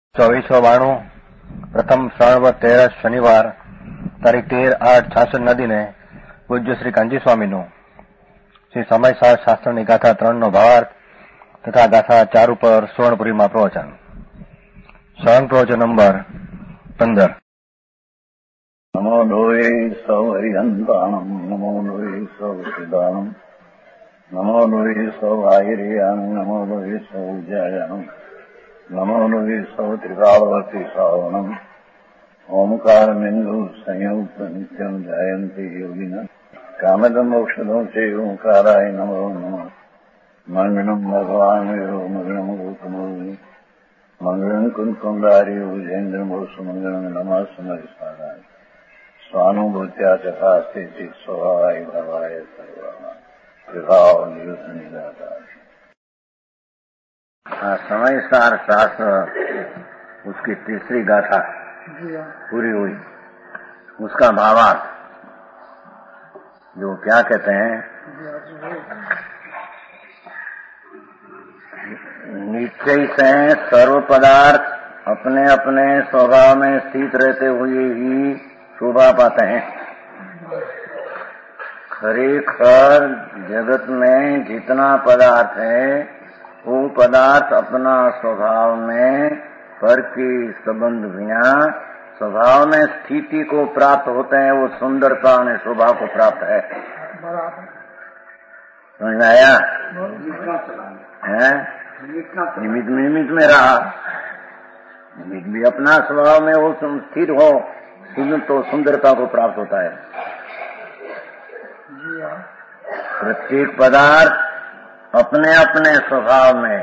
2492 પ્રથમ શ્રાવણ 13 શનિવાર તારીખ 13/8/66 દિને પૂજ્ય શ્રી કાંજી સ્વામીનું શ્રી સમયસાર શાસ્ત્રની ગાથા 3 નો ભાવાર્થ તથા ગાથા 4 ઉપર સુવર્ણપુરીમાં પ્રવચન. શરણ પ્રવચન નંબર 15. નમો લોહે સૌ હરિહંતાણમ નમો લોહે સૌ સિદ્ધાણમ નમો લોહે સૌ આયર્યાણમ નમો લોહે સૌ જયાણમ નમો લોહે સૌ ત્રિકાવતી શ્રાવણમ ઓમકાર બિંદુ સંયુક્ત નિત્યમ જયંતી યોગિના કામદમ મોક્ષદો છે ઓંકારાય નમો નમઃ. મંગળમ ભગવાન વિરો મંગળમ ગૌતમો મંગળમ કુંકુંડારી ઉજેન્દ્રમો સુમંગળમ નમઃ સમયસારાય સ્વાનુભૂત્યા તથા સ્થિતિ સ્વભાવાય ભવાય સર્વા વિભાવ નિયુદ્ધ નિરાકાર. समयसार शास्त्र उसकी तीसरी गाथा पूरी हुई. उसका भावार्थ जो क्या कहते हैं, निश्चय से सर्व पदार्थ अपने अपने स्वभाव में स्थित रहते हुए ही शोभा पाते हैं. खरेखर जगत में जितना पदार्थ है वो पदार्थ अपना स्वभाव में पर की संबंध बिना स्वभाव में स्थिति को प्राप्त होते हैं. वो सुंदरता और शोभा को प्राप्त है. समझ में आया? निमित्त में रहा, निमित्त भी अपना स्वभाव में वो स्थिर हो तो सुंदरता को प्राप्त होता है. प्रत्येक पदार्थ अपने अपने स्वभाव में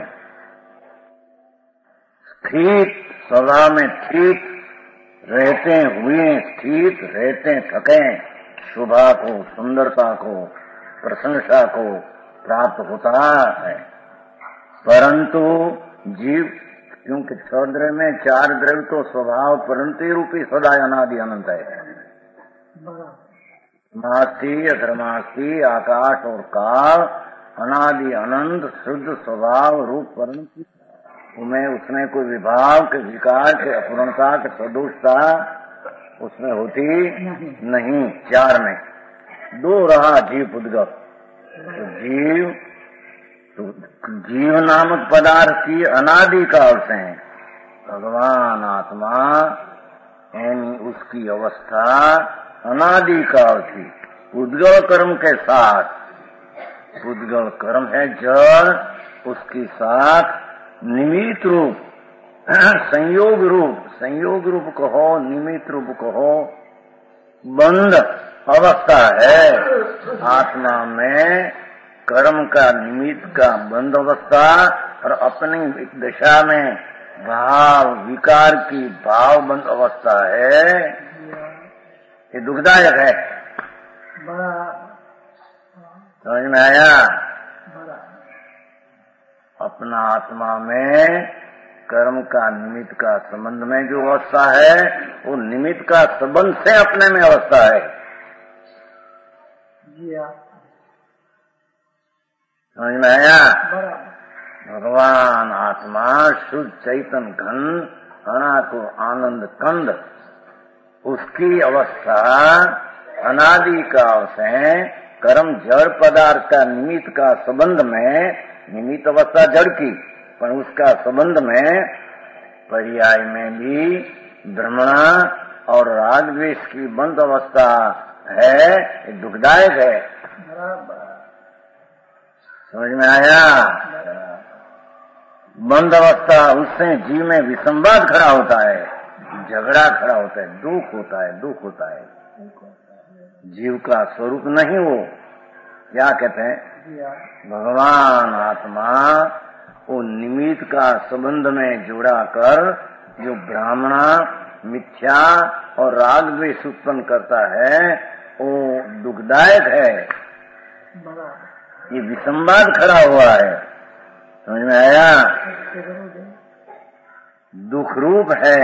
स्थित, स्वभाव में स्थित रहते हुए स्थित रहते थके शोभा को, सुंदरता को, प्रशंसा को प्राप्त होता है. परंतु जीव, क्योंकि 6 द्रव्य में 4 द्रव्य तो स्वभाव परंतु रूपी सदा अनादि अनंत है. नास्ति अधर्मास्ति आकाश और काल अनादि अनंत शुद्ध स्वभाव रूप परंतु उसमें कोई विभाव के विकार के अपूर्णता के सदोषता उसमें होती नहीं. 4 में 2 रहा जीव पुद्गल. तो जीव नामक पदार्थ की अनादि काल से है. भगवान आत्मा यानी उसकी अवस्था अनादि काल थी. पुद्गल कर्म के साथ, पुद्गल कर्म है जड़, उसके साथ निमित्त रूप, संयोग रूप कहो, निमित्त रूप कहो, बंध अवस्था है. आत्मा में कर्म का निमित्त का बंध अवस्था और अपनी दशा में भाव विकार की भाव बंध अवस्था है. ये दुखदायक है. समझ में आया? अपना आत्मा में कर्म का निमित्त का संबंध में जो अवस्था है वो निमित्त का संबंध से अपने में अवस्था है. समझ में आया? भगवान आत्मा शुद्ध चैतन घन अनाको आनंद कंद, उसकी अवस्था अनादि काल से कर्म जड़ पदार्थ का निमित्त का संबंध में, निमित्त अवस्था जड़ की पर उसका संबंध में पर्याय में भी भ्रमणा और राग द्वेष की बंद अवस्था है. दुखदायक है. समझ में आया? बंद अवस्था उससे जीव में विसंवाद खड़ा होता है, झगड़ा खड़ा होता है, दुख होता है. जीव का स्वरूप नहीं वो. क्या कहते हैं? भगवान आत्मा वो निमित्त का संबंध में जोड़ा कर जो ब्राह्मणा मिथ्या और राग द्वेष उत्पन्न करता है वो दुखदायक है. ये विसंवाद खड़ा हुआ है. समझ में आया? दुख रूप है.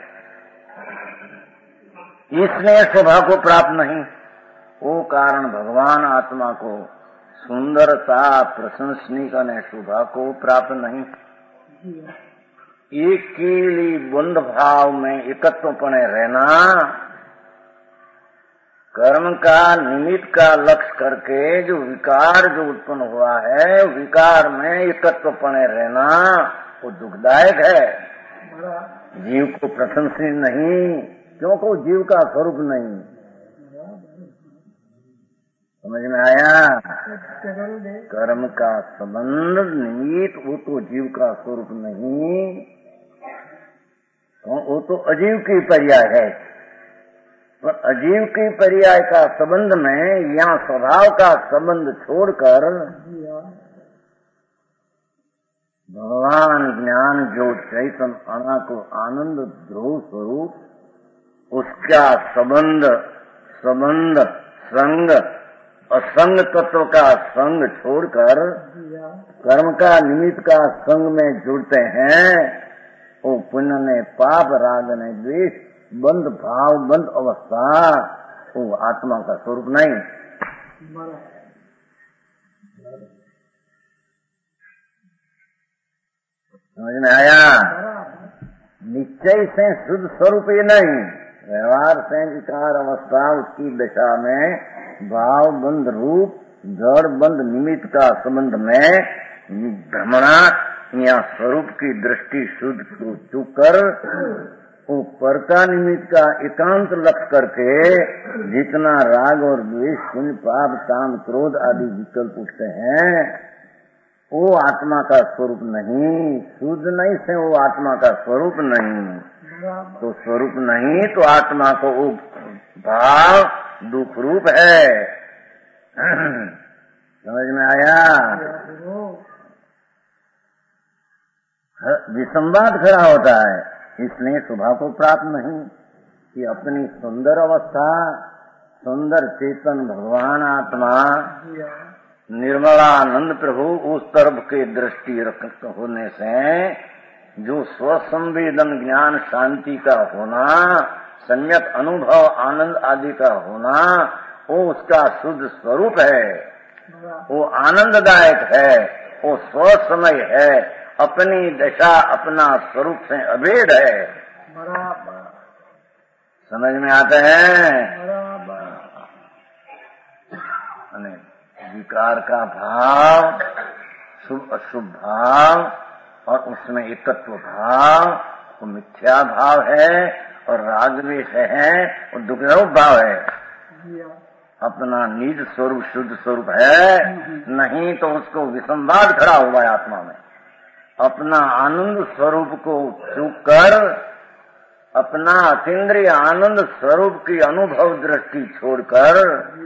इसलिए शोभा को प्राप्त नहीं. वो कारण भगवान आत्मा को सुंदरता प्रशंसनीय शोभा को प्राप्त नहीं. एकेली बंध भाव में एकत्वपणे रहना, कर्म का निमित्त का लक्ष्य करके जो विकार जो उत्पन्न हुआ है, विकार में एकत्वपणे रहना वो दुखदायक है। जीव को प्रशंसनीय नहीं, क्योंकि जीव का स्वरूप नहीं। समझ में आया? कर्म का संबंध निमित्त वो तो जीव का स्वरूप नहीं, वो तो अजीव की पर्याय है। पर अजीव की पर्याय का संबंध में यहाँ स्वभाव का संबंध छोड़कर भगवान ज्ञान जो चैतन्य आना को आनंद ध्रुव स्वरूप उसका संबंध संग असंग तत्व का संग छोड़कर कर्म का निमित्त का संग में जुड़ते हैं, वो पुण्य ने पाप, राग ने द्वेष, बंद भाव, बंद अवस्था, वो आत्मा का स्वरूप नहीं। समझ में आया? निश्चय से शुद्ध स्वरूप ये नहीं, व्यवहार से विकार अवस्था उसकी दशा में भाव बंद रूप जड़ बंद निमित्त का संबंध में भ्रमणा या स्वरूप की दृष्टि शुद्ध को चूक कर वो परका निमित्त का एकांत लक्ष्य करके जितना राग और द्वेष, पुण्य, पाप, काम, क्रोध आदि विकल्प उठते हैं वो आत्मा का स्वरूप नहीं। शुद्ध नहीं से वो आत्मा का स्वरूप नहीं, तो स्वरूप नहीं तो आत्मा को वो भाव दुख रूप है। समझ में आया? विसंवाद खड़ा होता है, इसलिए स्वभाव को प्राप्त नहीं कि अपनी सुंदर अवस्था, सुंदर चेतन भगवान आत्मा, निर्मलानंद प्रभु उस तरफ के दृष्टि होने से जो स्वसंवेदन ज्ञान शांति का होना, सम्यक अनुभव आनंद आदि का होना, वो उसका शुद्ध स्वरूप है, वो आनंददायक है, वो स्वसमय है, अपनी दशा अपना स्वरूप से अभेद है। समझ में आते हैं? विकार का भाव, शुभ अशुभ भाव और उसमें एकत्व भाव वो मिथ्या भाव है, और रागद्वेष है और दुखरूप भाव है। अपना निज स्वरूप शुद्ध स्वरूप है नहीं, तो उसको विसंवाद खड़ा हुआ है आत्मा में। अपना आनंद स्वरूप को चूक कर अपना अतीन्द्रिय आनंद स्वरूप की अनुभव दृष्टि छोड़कर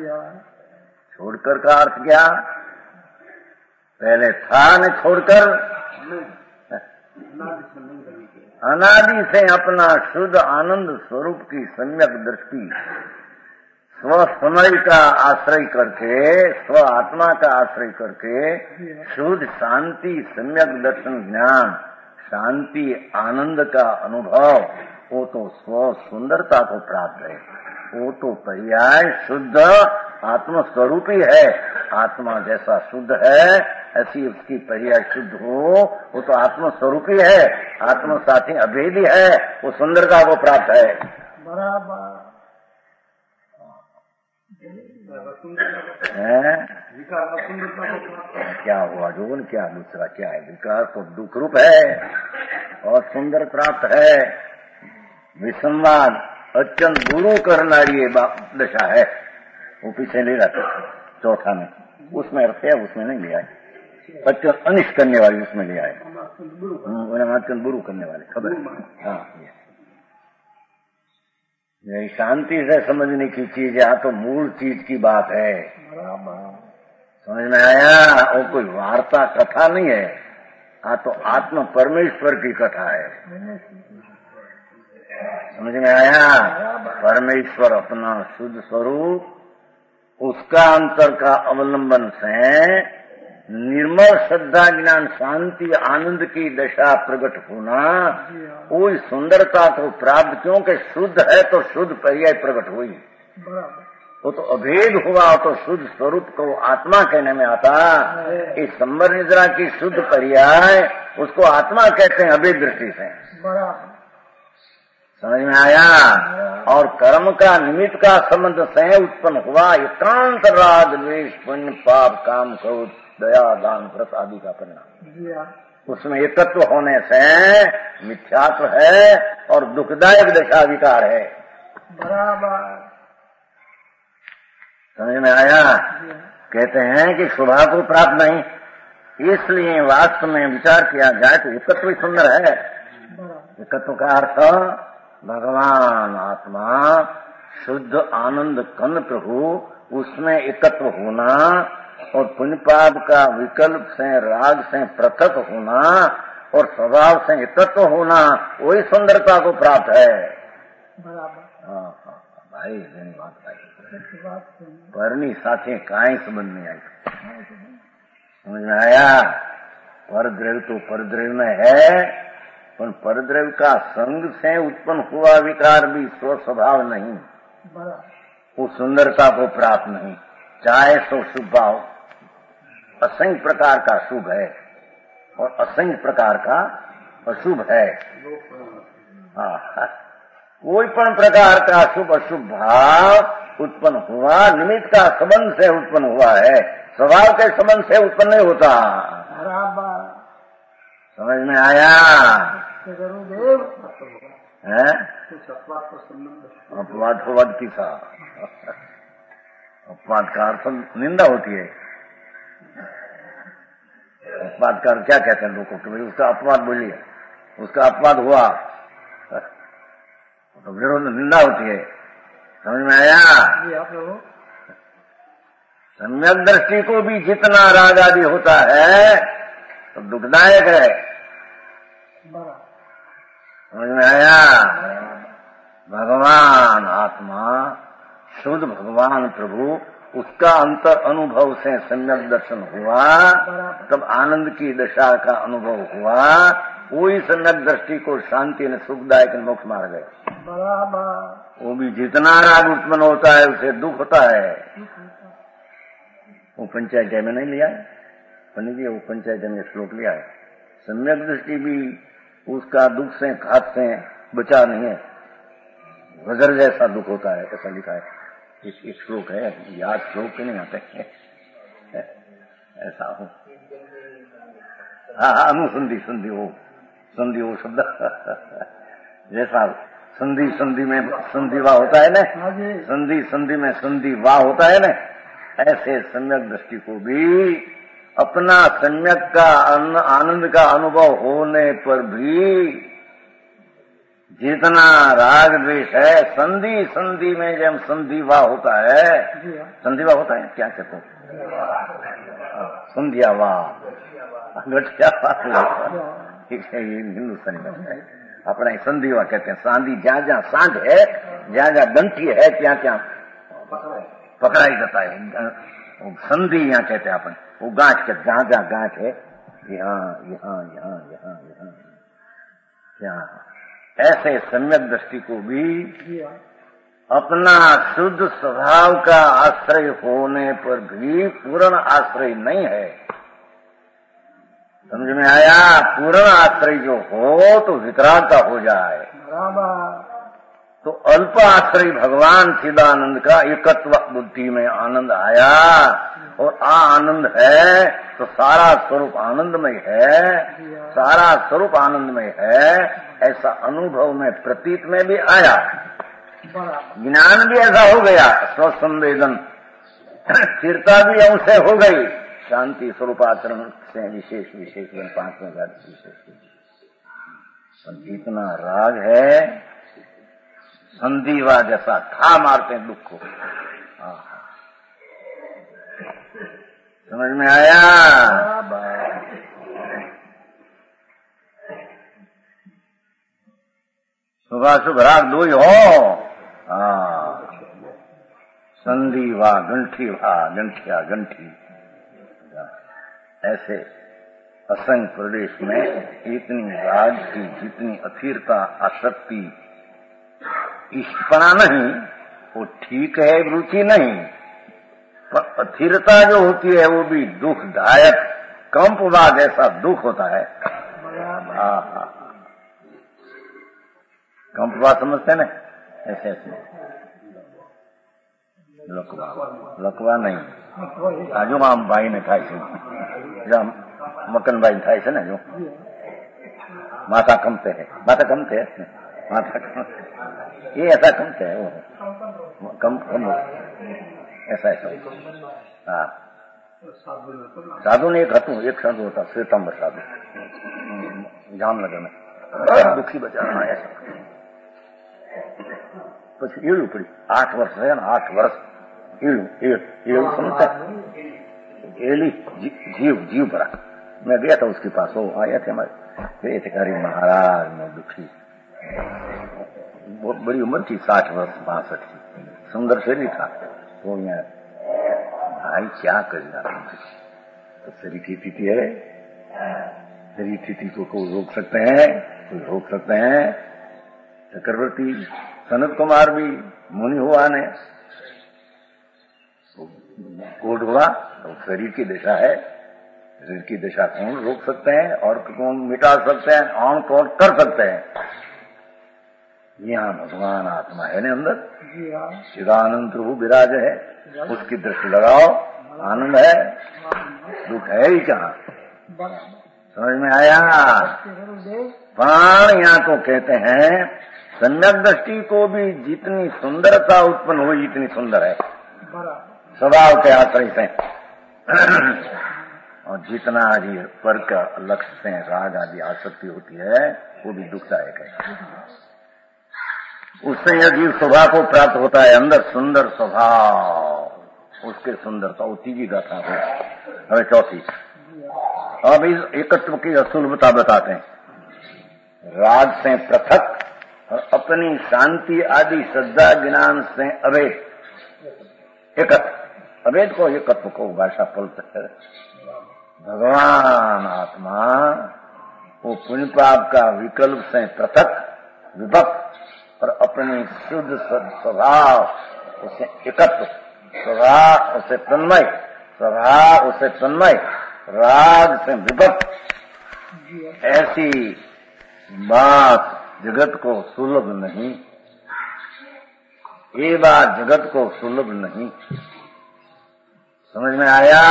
का अर्थ क्या? पहले था न छोड़कर अनादि से अपना शुद्ध आनंद स्वरूप की सम्यक दृष्टि स्वसमय का आश्रय करके, स्व आत्मा का आश्रय करके शुद्ध शांति सम्यक दर्शन ज्ञान शांति आनंद का अनुभव, वो तो स्व सुंदरता को प्राप्त है। वो तो पर्याय शुद्ध आत्म स्वरूप ही है। आत्मा जैसा शुद्ध है ऐसी उसकी पर्याय शुद्ध हो, वो तो आत्म स्वरूप ही है, आत्म साथी अभेदी है, वो सुंदरता को प्राप्त है। बराबर क्या हुआ जोन? क्या दूसरा क्या है? विकार तो दुख रूप है और सुंदर प्राप्त है। विसंवाद अत्यंत गुरु करनारी दशा है, वो पीछे ले रहा था चौथा में, उसमें अर्थ है, उसमें नहीं लिया है। अत्यंत अनिष्ट करने वाली उसमें लिया है, अत्यंत गुरु करने वाले खबर। हाँ, यही शांति से समझने की चीज है, तो मूल चीज की बात है। समझ में आया? वो कोई वार्ता कथा नहीं है, तो आत्म परमेश्वर की कथा है। समझ में आया? परमेश्वर अपना शुद्ध स्वरूप, उसका अंतर का अवलंबन से निर्मल श्रद्धा ज्ञान शांति आनंद की दशा प्रकट होना, वो सुंदरता को प्राप्त, क्योंकि शुद्ध है तो शुद्ध पर्याय प्रकट हुई। वो तो अभेद हुआ, तो शुद्ध स्वरूप को आत्मा कहने में आता। इस संबर निद्रा की शुद्ध पर्याय उसको आत्मा कहते हैं अभेद दृष्टि से। समझ में आया? और कर्म का निमित्त का संबंध से उत्पन्न हुआ एकांत राग द्वेष पुण्य पाप काम क्रोध दया दान व्रत आदि का परिणाम, उसमें एकत्व होने से मिथ्यात्व है और दुखदायक दशा विकार है। बराबर समझ में आया? कहते हैं कि शोभा को प्राप्त नहीं, इसलिए वास्तव में विचार किया जाए तो एकत्व सुंदर है। एकत्व का अर्थ भगवान आत्मा शुद्ध आनंद कन प्रभु, उसमें एकत्व होना और पुण्य पाप का विकल्प से राग से पृथक होना और स्वभाव से एकत्व होना, वही सुंदरता को प्राप्त है। हाँ भाई धन्यवाद भाई। परनी साथे काई संबंध नहीं आई। समझ में आया? परद्रव्य तो परद्रव्य में है, पर परद्रव्य का संग से उत्पन्न हुआ विकार भी स्व स्वभाव नहीं, वो सुंदरता को प्राप्त नहीं। चाहे तो शुभ भाव, असंख्य प्रकार का शुभ है और असंख्य प्रकार का अशुभ है। हाँ, कोई पण प्रकार का शुभ अशुभ भाव उत्पन्न हुआ निमित्त का संबंध से उत्पन्न हुआ है, स्वभाव के संबंध से उत्पन्न नहीं होता। समझ में आया? है अपवाद फवाद की था। अपवाद का अर्थ निंदा होती है। अपवाद का क्या कहते हैं लोगों को? भाई उसका अपवाद बोलिए, उसका अपवाद हुआ तो विरोध निंदा होती है। समझ में आया? सम्यक दृष्टि को भी जितना राग आदि होता है तो दुखदायक है। समझ में आया? भगवान आत्मा शुद्ध भगवान प्रभु, उसका अंतर अनुभव से सम्यक दर्शन हुआ, तब आनंद की दशा का अनुभव हुआ, वही सम्यक दृष्टि को शांति ने सुखदायक मोक्ष मार्ग है। वो भी जितना राग उत्पन्न होता है उसे दुख होता है। वो पंचायत में नहीं लिया है पंडित जी, वो पंचायत में श्लोक लिया है। सम्यक दृष्टि भी उसका दुख से घात से बचा नहीं है, वज्र जैसा दुख होता है, ऐसा लिखा है। एक श्लोक है, याद श्लोक के नहीं आते ऐसा हो। हाँ अनुसंधि संधि वो शब्द जैसा संधि में संधिवा होता है ना, संधि में संधिवा होता है ना, ऐसे सम्यक दृष्टि को भी अपना सम्यक का आनंद का अनुभव होने पर भी जितना राग द्वेष है, संधि में जब संधिवा होता है, संधिवा होता है क्या कहते हैं, संध्यावा गठियावा, हिंदुस्तानी में अपना संधिवा कहते हैं। सांधी जहाँ जहाँ सांध है, जहाँ जहाँ डंठी है, ત્યાં ત્યાં पकड़ाई जाता है। संधि यहाँ कहते हैं अपन, वो गांठ के जहाँ जहाँ गांठ है, यहाँ ऐसे सम्यक दृष्टि को भी अपना शुद्ध स्वभाव का आश्रय होने पर भी पूर्ण आश्रय नहीं है। समझ में आया? पूर्ण आश्रय जो हो तो वितरागता हो जाए, तो अल्प आश्रय भगवान चिदानंद का एकत्व बुद्धि में आनंद आया, और आनंद है तो सारा स्वरूप आनंदमय है, सारा स्वरूप आनंदमय है, ऐसा अनुभव में प्रतीत में भी आया। ज्ञान भी ऐसा हो गया, स्वसंवेदन स्थिरता भी हमसे हो गई, शांति स्वरूपाचरण से विशेष 5वें विशेष। जितना राग है संधिवा जैसा था मारते हैं दुख को। समझ में आया? शुभ शुभ राग दो ही हो। संधिवा गंठीवा गंठिया गंठी, ऐसे असंख्य प्रदेश में इतनी राग की जितनी अथिरता आसक्ति इष्टपना नहीं, वो ठीक है, रुचि नहीं, पर अस्थिरता जो होती है वो भी दुखदायक, कंपवाद ऐसा दुख होता है। कंपवाद समझते ना, ऐसे ऐसे લખવા નહીં, જો આમ ભાઈ ને થાય છે, મકનભાઈ થાય છે ને, જો માથા કમતે है, माथा कमते है, माथा ये ऐसा कमते है, वो कम ऐसा ऐसा। हाँ, साधु ने एक હતું, एक साधु होता श्वेतांबर साधु, जामनगर में, दुखी बचारा ऐसा। પછી ઈળું પડી, 8 વર્ષ થયા ને, 8 વર્ષ ईड़ समझता एली जीव भरा। मैं गया था उसके पास, वो आया थे हमारे, गए थे करीब महाराज में दुखी, बहुत बड़ी उम्र थी, 60 वर्ष 62 की, सुंदर शरीर था। तो यहाँ भाई क्या करेगा, तो शरीर की स्थिति है, शरीर की स्थिति को कोई रोक सकते हैं, कोई रोक सकते हैं। चक्रवर्ती सनत कुमार भी मुनि हुआ ने, कोड हुआ, तो शरीर की दशा है, शरीर की दशा कौन रोक सकते हैं और कौन मिटा सकते हैं, और कौन कर सकते हैं। यहाँ भगवान आत्मा है ने अंदर, चिदानंद प्रभु विराज है, उसकी दृष्टि लगाओ, आनंद है, दुख है ही कहाँ, समझ में आया। प्राण यहाँ को कहते हैं, सम्यक दृष्टि को भी जितनी सुंदरता उत्पन्न हुई इतनी सुंदर है, स्वभाव के आश्रय से, और जितना आदि पर का लक्ष्य से राग आदि आसक्ति होती है वो भी दुखदायक है। उससे यदि स्वभाव को प्राप्त होता है अंदर सुंदर स्वभाव, उसके सुंदरता, वो तीजी गाथा है। हमें चौथी, अब इस एकत्व की असुलभता बताते हैं। राग से पृथक और अपनी शांति आदि श्रद्धा ज्ञान से अभेद, एकत्व, अभेद को एकत्व को भाषा बोलते है। भगवान आत्मा वो पुण्य पाप का विकल्प से पृथक विभक्त और अपनी शुद्ध स्वभाव उसे एकत्व, स्वभाव उसे तन्मय, स्वभाव उसे तन्मय, राग से विभक्त, ऐसी बात जगत को सुलभ नहीं, ये बात जगत को सुलभ नहीं। समझ में आया?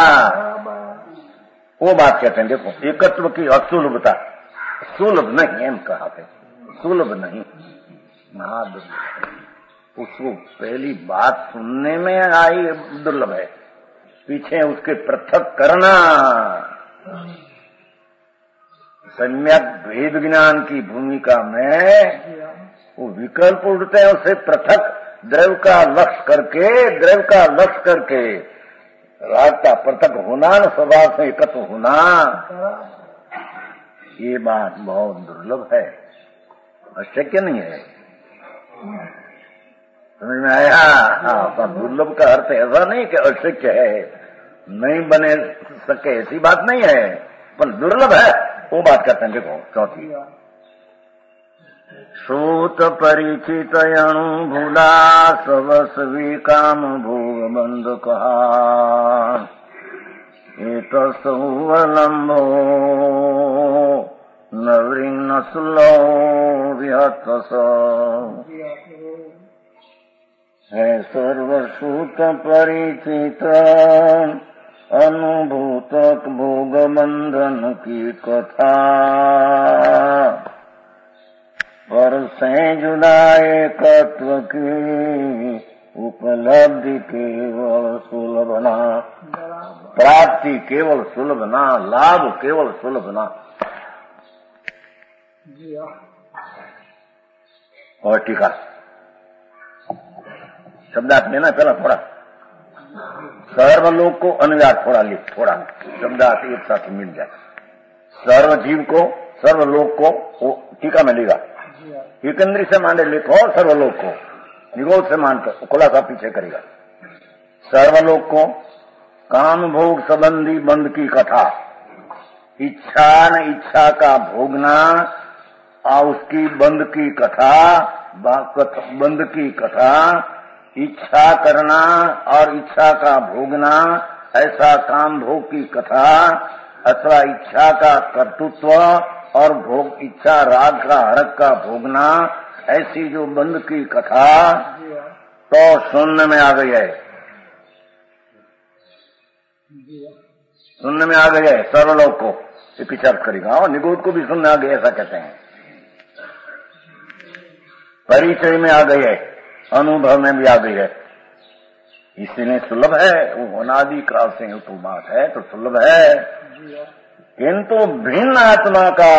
वो बात कहते हैं, देखो एकत्व की असुलभता, सुलभ नहीं एम कहा थे, सुलभ नहीं, महादुर्लभ। उसको पहली बात सुनने में आई दुर्लभ है, पीछे उसके पृथक करना, सम्यक भेद ज्ञान की भूमिका में वो विकल्प उठते हैं, उसे पृथक द्रव्य का लक्ष्य करके राग का पृथक होना, स्वभाव से एकत्व होना, ये बात बहुत दुर्लभ है, अशक्य नहीं है। समझ में आया? हाँ, दुर्लभ का अर्थ ऐसा नहीं कि अशक्य है, नहीं बने सके ऐसी बात नहीं है, पर दुर्लभ है, वो बात करते हैं। देखो चौथी, श्रोत परिचित अनुभूला सवस्वी काम भोग बंध कहा, एक सौवलंबो नवरीन सुलो विहत है सर्वश्रुत परिचित अनुभूतक भोग बंधन की कथा, पर से जुदा एकत्व की उपलब्धि केवल सुलभना, प्राप्ति केवल सुलभना, लाभ केवल सुलभना। और टीका शब्दार्थ लेना पहला थोड़ा, सर्वलोक को अनुवाद थोड़ा लिख, थोड़ा शब्दार्थ एक साथ मिल जाए। सर्व जीव को, सर्वलोक को, वो टीका में लेगा, एकंद्री से माने लिखो, सर्वलोक को निरोध से मानकर खुलासा पीछे करेगा। सर्वलोक को काम भोग संबंधी बंध की कथा, इच्छा न इच्छा का भोगना और उसकी बंध की कथा, बंध की कथा, इच्छा करना और इच्छा का भोगना, ऐसा काम भोग की कथा अथवा इच्छा का कर्तृत्व और भोग इच्छा राग का हरक का भोगना, ऐसी जो बंद की कथा तो सुनने में आ गई है, सुनने में आ गई है। सर्वलोक को विचार करेगा और निगोद को भी सुनने आ गए, ऐसा कहते हैं। परिचय में आ गई है, अनुभव में भी आ गई है, इसलिए सुलभ है। वो अनादि काल से तो बात है तो सुलभ है, किंतु भिन्न आत्मा का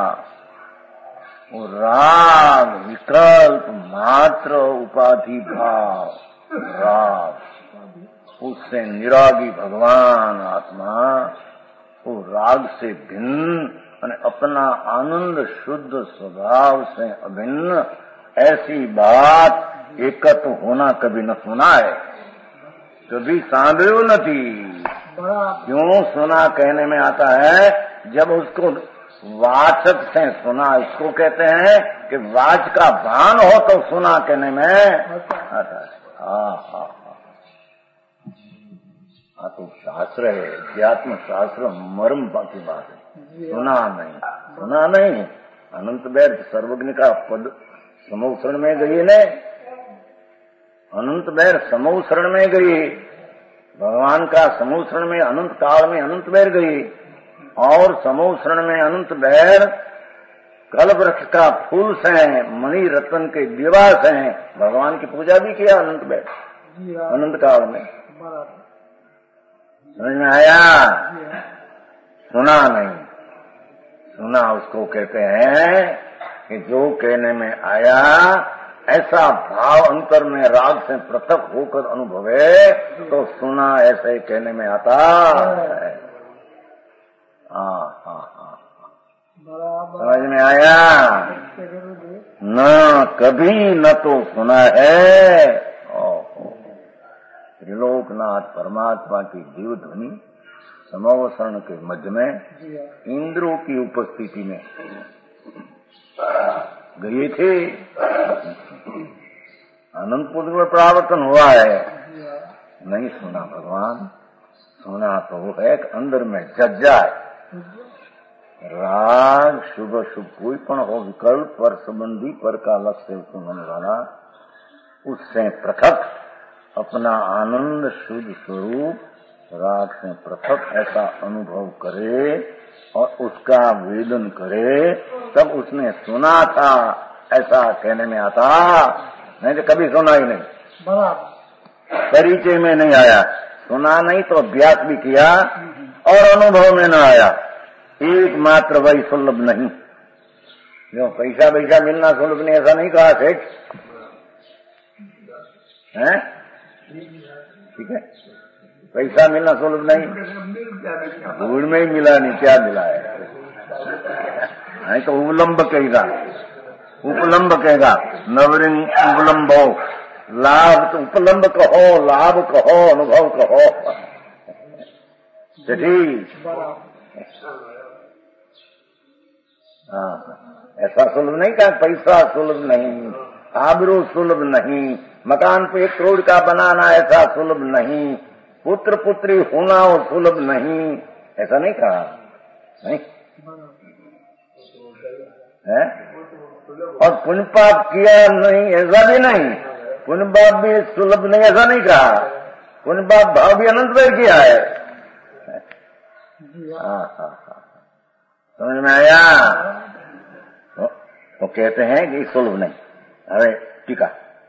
वो राग विकल्प मात्र उपाधि भाव राग, उससे निरागी भगवान आत्मा वो राग से भिन्न और अपना आनंद शुद्ध स्वभाव से अभिन्न, ऐसी बात एकत्र होना कभी न सुना है, कभी सांभळ्यो नहीं। क्यों सुना कहने में आता है, जब उसको वाचक से सुना, इसको कहते हैं कि वाच का भान हो तो सुना कहने में आता है। हाँ, तो शास्त्र है, अध्यात्म शास्त्र मर्म की बात है, सुना नहीं। अनंत बैर सर्वज्ञ का पद समूह शरण में गई ने, अनंत बैर समूह शरण में गई, भगवान का समूह शरण में अनंत काल में अनंत बैर गई, और समूह शरण में अनंत बैर कल्प वृक्ष का फूल से, मणि रत्न के दिवा से भगवान की पूजा भी किया अनंत बैर अनंत काल में। समझ में आया? सुना नहीं, सुना उसको कहते हैं कि जो कहने में आया ऐसा भाव अंतर में राग से पृथक होकर अनुभवे तो सुना ऐसे कहने में आता है। समझ में आया? न कभी न तो सुना है। त्रिलोकनाथ परमात्मा की दिव्य ध्वनि समवसरण के मध्य में इंद्रों की उपस्थिति में गए थे। अनंतपुर में प्रावर्तन हुआ है, नहीं सुना भगवान, सुना तो वो है अंदर में जग जाए। राग शुभ शुभ कोई पण हो, विकल्प पर संबंधी पर का लक्ष्य सुनने वाला, उससे पृथक अपना आनंद शुद्ध स्वरूप राग से पृथक ऐसा अनुभव करे और उसका वेदन करे, तब उसने सुना था ऐसा कहने में आता, नहीं तो कभी सुना ही नहीं, परिचय में नहीं आया। सुना नहीं तो अभ्यास भी किया और अनुभव में न आया, एकमात्र वही सुलभ नहीं। जो पैसा मिलना सुलभ नहीं, ऐसा नहीं कहा सेठ है, ठीक है, पैसा मिलना सुलभ नहीं, धूल में ही मिला नहीं, क्या मिला है? नहीं तो उपलम्ब कहेगा, नवरिंग उपलम्बो, लाभ तो उपलम्ब कहो, लाभ कहो, अनुभव कहो, ठीक। हाँ, ऐसा सुलभ नहीं कहा, पैसा सुलभ नहीं, आबरू सुलभ नहीं, मकान पे 1 करोड़ का बनाना ऐसा सुलभ नहीं, पुत्र पुत्री होना वो सुलभ नहीं, ऐसा नहीं कहा, नहीं है। और पुण्य पाप किया नहीं, ऐसा भी नहीं, पुण्य पाप भी सुलभ नहीं, ऐसा नहीं कहा, पुण्य पाप भाव भी अनंत में किया है। समझ में आया? तो कहते हैं कि सुलभ नहीं। अरे टीका,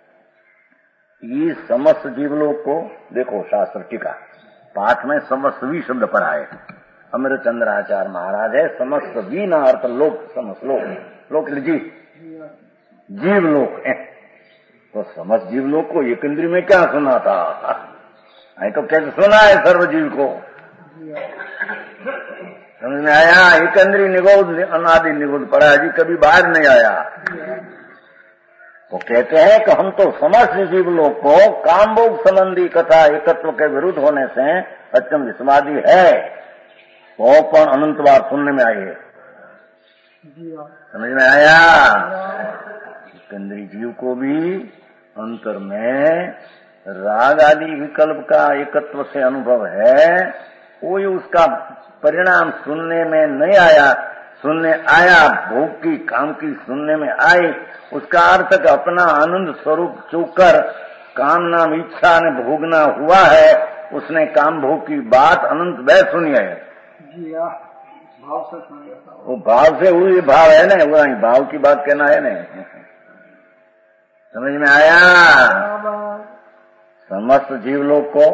ये समस्त जीवलोक को देखो, शास्त्र टीका पाठ में समस्त वी शब्द पढ़ा है, अमरचंद्राचार्य महाराज है। समस्त वी ना अर्थ लोक, समस्त लोक जीवलोक है, तो समस्त जीवलोक को एक इंद्री में क्या सुना था? तो कैसे सुना है सर्व जीव को? समझ में आया? एक इंद्री निगोद अनादि निगोद पड़ा है जी, कभी बाहर नहीं आया। वो कहते हैं कि हम तो समस्त जीवलोक को कामभोग संबंधी कथा एकत्व के विरुद्ध होने से अत्यंत विस्मादी है, वो पण अनंत बार सुनने में आई है। समझ में आया? इंद्रिय जीव को भी अंतर में राग आदि विकल्प का एकत्व से अनुभव है, कोई उसका परिणाम सुनने में नहीं आया, सुनने आया भोग की काम की सुनने में आई, उसका अर्थ का अपना आनंद स्वरूप चूकर काम नाम इच्छा ने भोगना हुआ है, उसने काम भोग की बात अनंत वह सुनी है। जी हाँ, भाव से सुनिए। वो भाव से हुई भाव है ना, वो भाव की बात कहना है ना। समझ में आया? समस्त जीवलोक को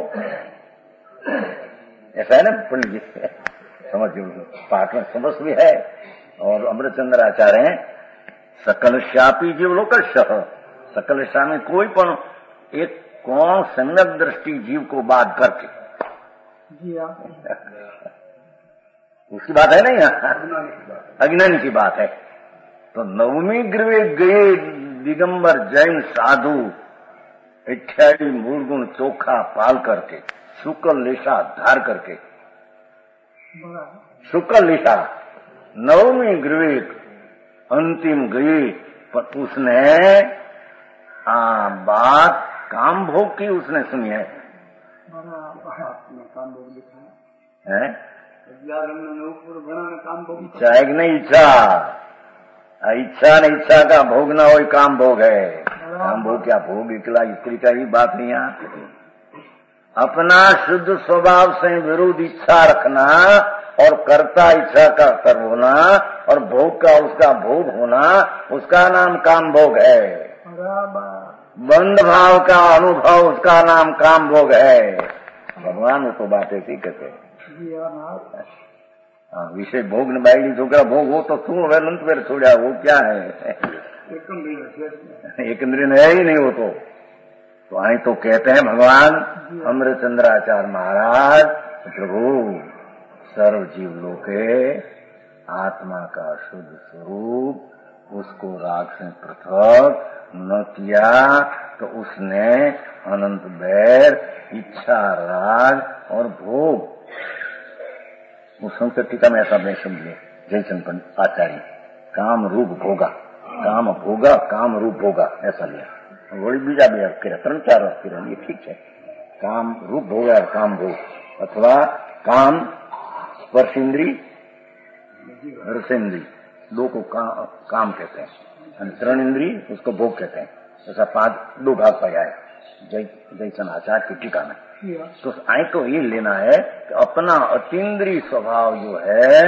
ऐसा है ना पंडित जी, समझ पाठ में समस्त भी है और अमृतचंद्र आचार्य हैं सकल शापी जीवलोक सकल शा में कोई पण एक कौन सम्यक दृष्टि जीव को बात करके जी हाँ, उसकी बात है नहीं, अज्ञानी की बात है। तो नवमी गृह गए दिगंबर जैन साधु 28 मूलगुण चोखा पाल करके शुक्ल लेशा धार करके, शुक्ल लेशा नवमी गृह अंतिम गई, पर उसने बात काम भोग की उसने सुनी है। काम भोग लिखा है काम भोग इच्छा है कि नहीं? इच्छा नहीं, इच्छा का भोगना वही काम भोग है। काम भोग क्या भोग इकला स्त्री का ही बात नहीं है। अपना शुद्ध स्वभाव से विरुद्ध इच्छा रखना और कर्ता इच्छा का कर्म होना और भोग का उसका भोग होना, उसका नाम काम भोग है। बंध भाव का अनुभव उसका नाम काम भोग है। भगवान वो तो बातें थी कहते विषय भोग न बाइडी छोकरा भोग वो तो શું હવે નંત પર છોડ્યા वो क्या है? एक इंद्रिय है ही नहीं वो तो आई तो कहते हैं भगवान अमृतचंद्राचार्य महाराज, प्रभु सर्व जीव लोके आत्मा का शुद्ध स्वरूप उसको राग से पृथक न किया तो उसने अनंत बैर इच्छा राग और भोग, उस संस्कृत टीका में ऐसा मैं समझे जयचंद आचार्य काम रूप भोगा, काम भोगा काम रूप भोगा ऐसा लिया। वही बीजा भी अर्थ किया, 3-4 अर्थ किया, ये ठीक है। काम रूप भोगा और काम भोग अथवा काम स्पर्श इंद्री रसेंद्री दो को काम कहते हैं, 3 इंद्री उसको भोग कहते हैं। ऐसा 2 भाग पाया है जयचंद आचार्य की टीका में। तो आई तो ये लेना है कि अपना अतीन्द्रिय स्वभाव जो है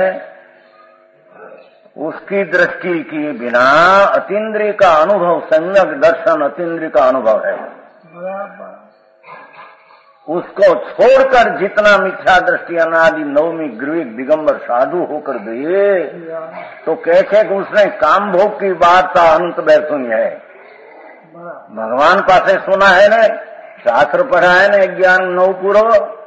उसकी दृष्टि के बिना अतीन्द्रिय का अनुभव, सम्यक दर्शन अतीन्द्रिय का अनुभव है। उसको छोड़कर जितना मिथ्या दृष्टि अनादि नवमी गृह दिगंबर साधु होकर गए तो कैसे कि उसने काम भोग की बात का अनंत बैर सुनी है। भगवान पासे सुना है न, शास्त्र पढ़ा है न, ज्ञान 9 पूरो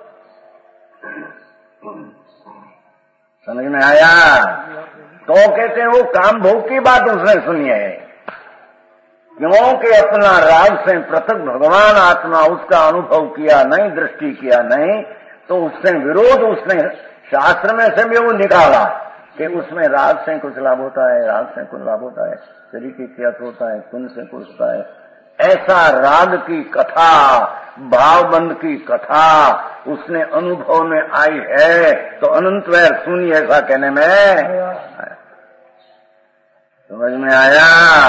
समझ में आया। तो कहते हैं वो काम भोग की बात उसने सुनी है, क्योंकि अपना राग से पृथक भगवान आत्मा उसका अनुभव किया नहीं, दृष्टि किया नहीं, तो उससे विरोध उसने शास्त्र में से भी वो निकाला कि उसमें राग से कुछ लाभ होता है, राग से कुछ लाभ होता है, शरीर की क्रिया होता है, पुण्य से कुछ होता है। ऐसा राग की कथा, भावबंध की कथा उसने अनुभव में आई है तो अनंत वैर सुनी, ऐसा कहने में समझ में आया।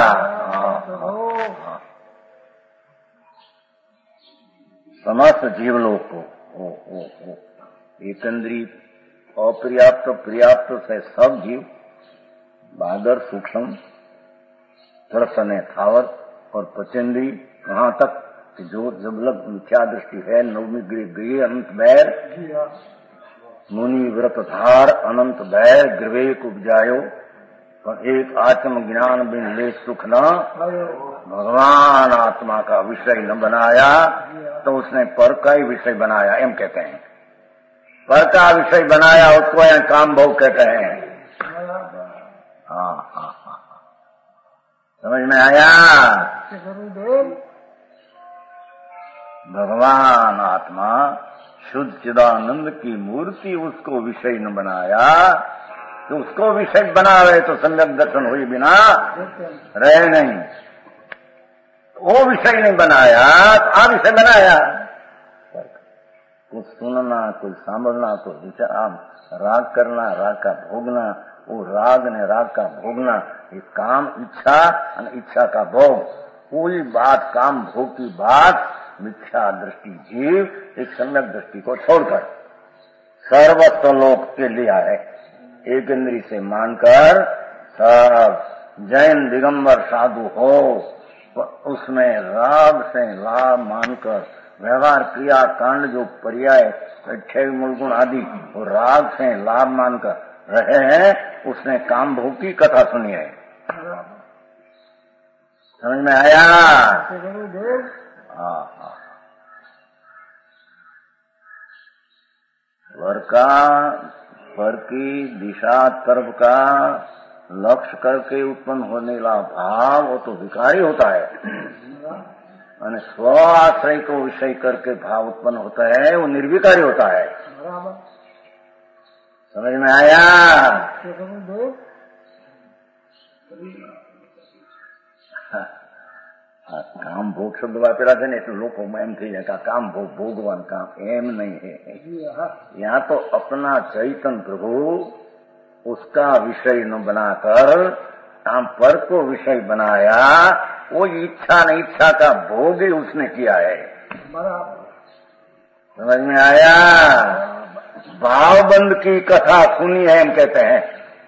समस्त जीवलोक को एकंद्री अपर्याप्त पर्याप्त से सब जीव बादर सूक्ष्म दर्शन थावर और पचेंद्री कहाँ तक कि जो जब लग मिथ्या दृष्टि है नवमी गृह अनंत बैर मुनि व्रत धार अनंत बैर गृवेक उपजायो पर एक आत्म ज्ञान बिन ले सुख न भगवान आत्मा का विषय न बनाया तो उसने पर का ही विषय बनाया, एम कहते हैं। पर का विषय बनाया उसको यहाँ काम भोग कहते हैं। हाँ, समझ में आया। भगवान आत्मा शुद्ध चिदानंद की मूर्ति उसको विषय न बनाया तो उसको विषय बना रहे तो सम्यक दर्शन हुई बिना रहे नहीं। वो विषय नहीं बनाया तो आ विषय बनाया। कुछ सुनना, कुछ सांभळना, कुछ विचार, राग करना, राग का भोगना, वो राग ने राग का भोगना, ये काम इच्छा और इच्छा का भोग, कोई बात काम भोग की बात मिथ्या दृष्टि जीव एक सम्यक दृष्टि को छोड़कर सर्वस्वलोक के लिया है। एक इंद्री से मानकर सब जैन दिगंबर साधु हो, उसमें राग से लाभ मानकर व्यवहार क्रिया कांड जो पर्याय 28 मूलगुण आदि वो राग से लाभ मानकर रहे हैं, उसने काम भोग की कथा सुनी है। समझ में आया? हाँ। वर की दिशा तरफ का लक्ष्य करके उत्पन्न होने वाला भाव वो तो विकारी होता है, और स्व आश्रय को विषय करके भाव उत्पन्न होता है वो निर्विकारी होता है। समझ में आया? કામ ભોગ શબ્દ વાપરેલા છે ને એટલે લોકોમાં એમ થઈ જાય કે કામ ભોગ ભોગવાન કામ, એમ नहीं है। यहाँ तो अपना चैतन्य प्रभु उसका विषय न बनाकर काम पर को विषय बनाया, वो इच्छा न इच्छा का भोग ही उसने किया है। समझ में आया? भावबंद की कथा सुनी है हम कहते हैं।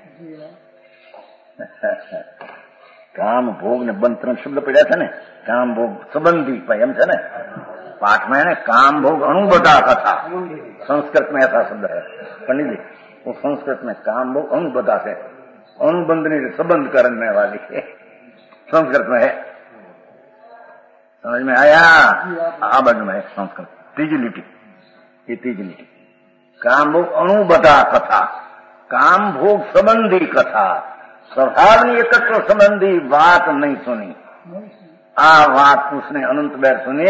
काम भोग ने बंद 3 शब्द पड़ा था ने, काम भोग संबंधी एम है ने पाठ में, काम भोग अणुबदा कथा संस्कृत में ऐसा शब्द है पंडित जी, वो संस्कृत में काम भोग अणुबदा से अणुबंधनी संबंध करने वाली है, संस्कृत में है। समझ में आया? आबद में है संस्कृत तीजी लिटी, ये तीजी लिटी काम भोग अणुबदा कथा, काम भोग संबंधी कथा, स्वभाव एकत्व संबंधी बात नहीं सुनी। आ बात उसने अनंत बैर सुनी।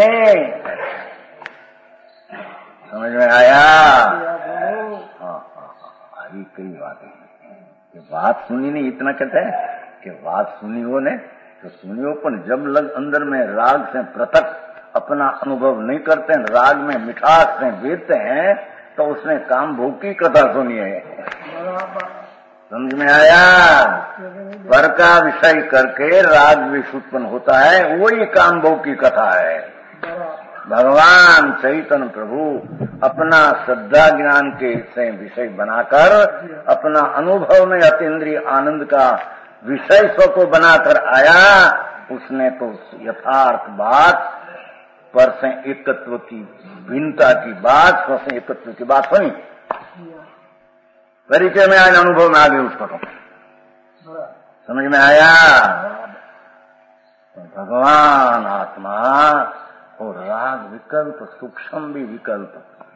समझ में आया? हाँ, अभी कई बातें कि बात सुनी नहीं, इतना कहते हैं कि बात सुनी हो ने तो सुनी हो, पर जब लग अंदर में राग से पृथक अपना अनुभव नहीं करते हैं, राग में मिठास से बेचते हैं, तो उसने काम भोग की कथा सुनी है। समझ में आया? पर का विषय करके राग विष उत्पन्न होता है, वही काम भोग की कथा है। भगवान चैतन्य प्रभु अपना श्रद्धा ज्ञान के से विषय बनाकर अपना अनुभव में अतीन्द्रिय आनंद का विषय स्व को बनाकर आया, उसने तो यथार्थ बात पर से एकत्व की भिन्नता की बात, स्व से एकत्व की बात सुनी, परिचय में आया, अनुभव में आ गई उसको तो समझ में आया। भगवान आत्मा और राग विकल्प, सूक्ष्म भी विकल्प,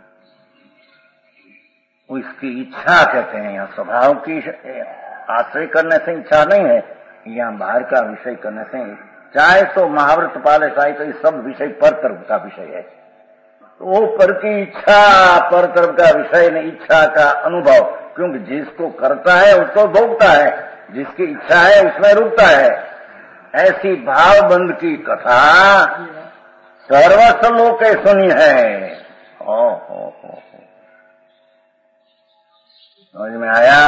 उसकी इच्छा कहते हैं। यहाँ स्वभाव की आश्रय करने से इच्छा नहीं है, यहाँ बाहर का विषय करने से, चाहे तो महाव्रत पाले चाहे तो ये सब विषय पर तरफ का विषय है। वो पर की इच्छा, पर तरफ का विषय ने इच्छा का अनुभव, क्योंकि जिसको करता है उसको भोगता है, जिसकी इच्छा है उसमें रुकता है। ऐसी भावबंद की कथा सर्वस्व लोक सुनी है। हो समझ में आया?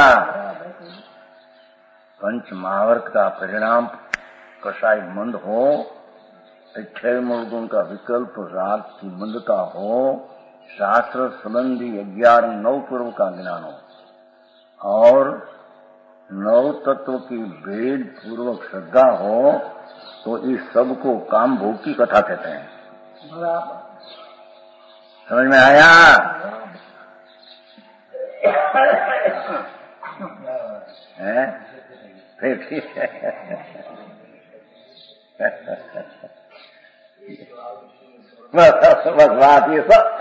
पंच महावर्त का परिणाम कषाय मंद हो, 28 मूलगुण का विकल्प राग की मंदता हो, शास्त्र संबंधी 11-9 पूर्व का ज्ञान हो, और 9 तत्व की भेद पूर्वक श्रद्धा हो, तो इस सब को काम भोग की कथा कहते हैं। समझ में आया? है? फिर ठीक है। बस बात ये सब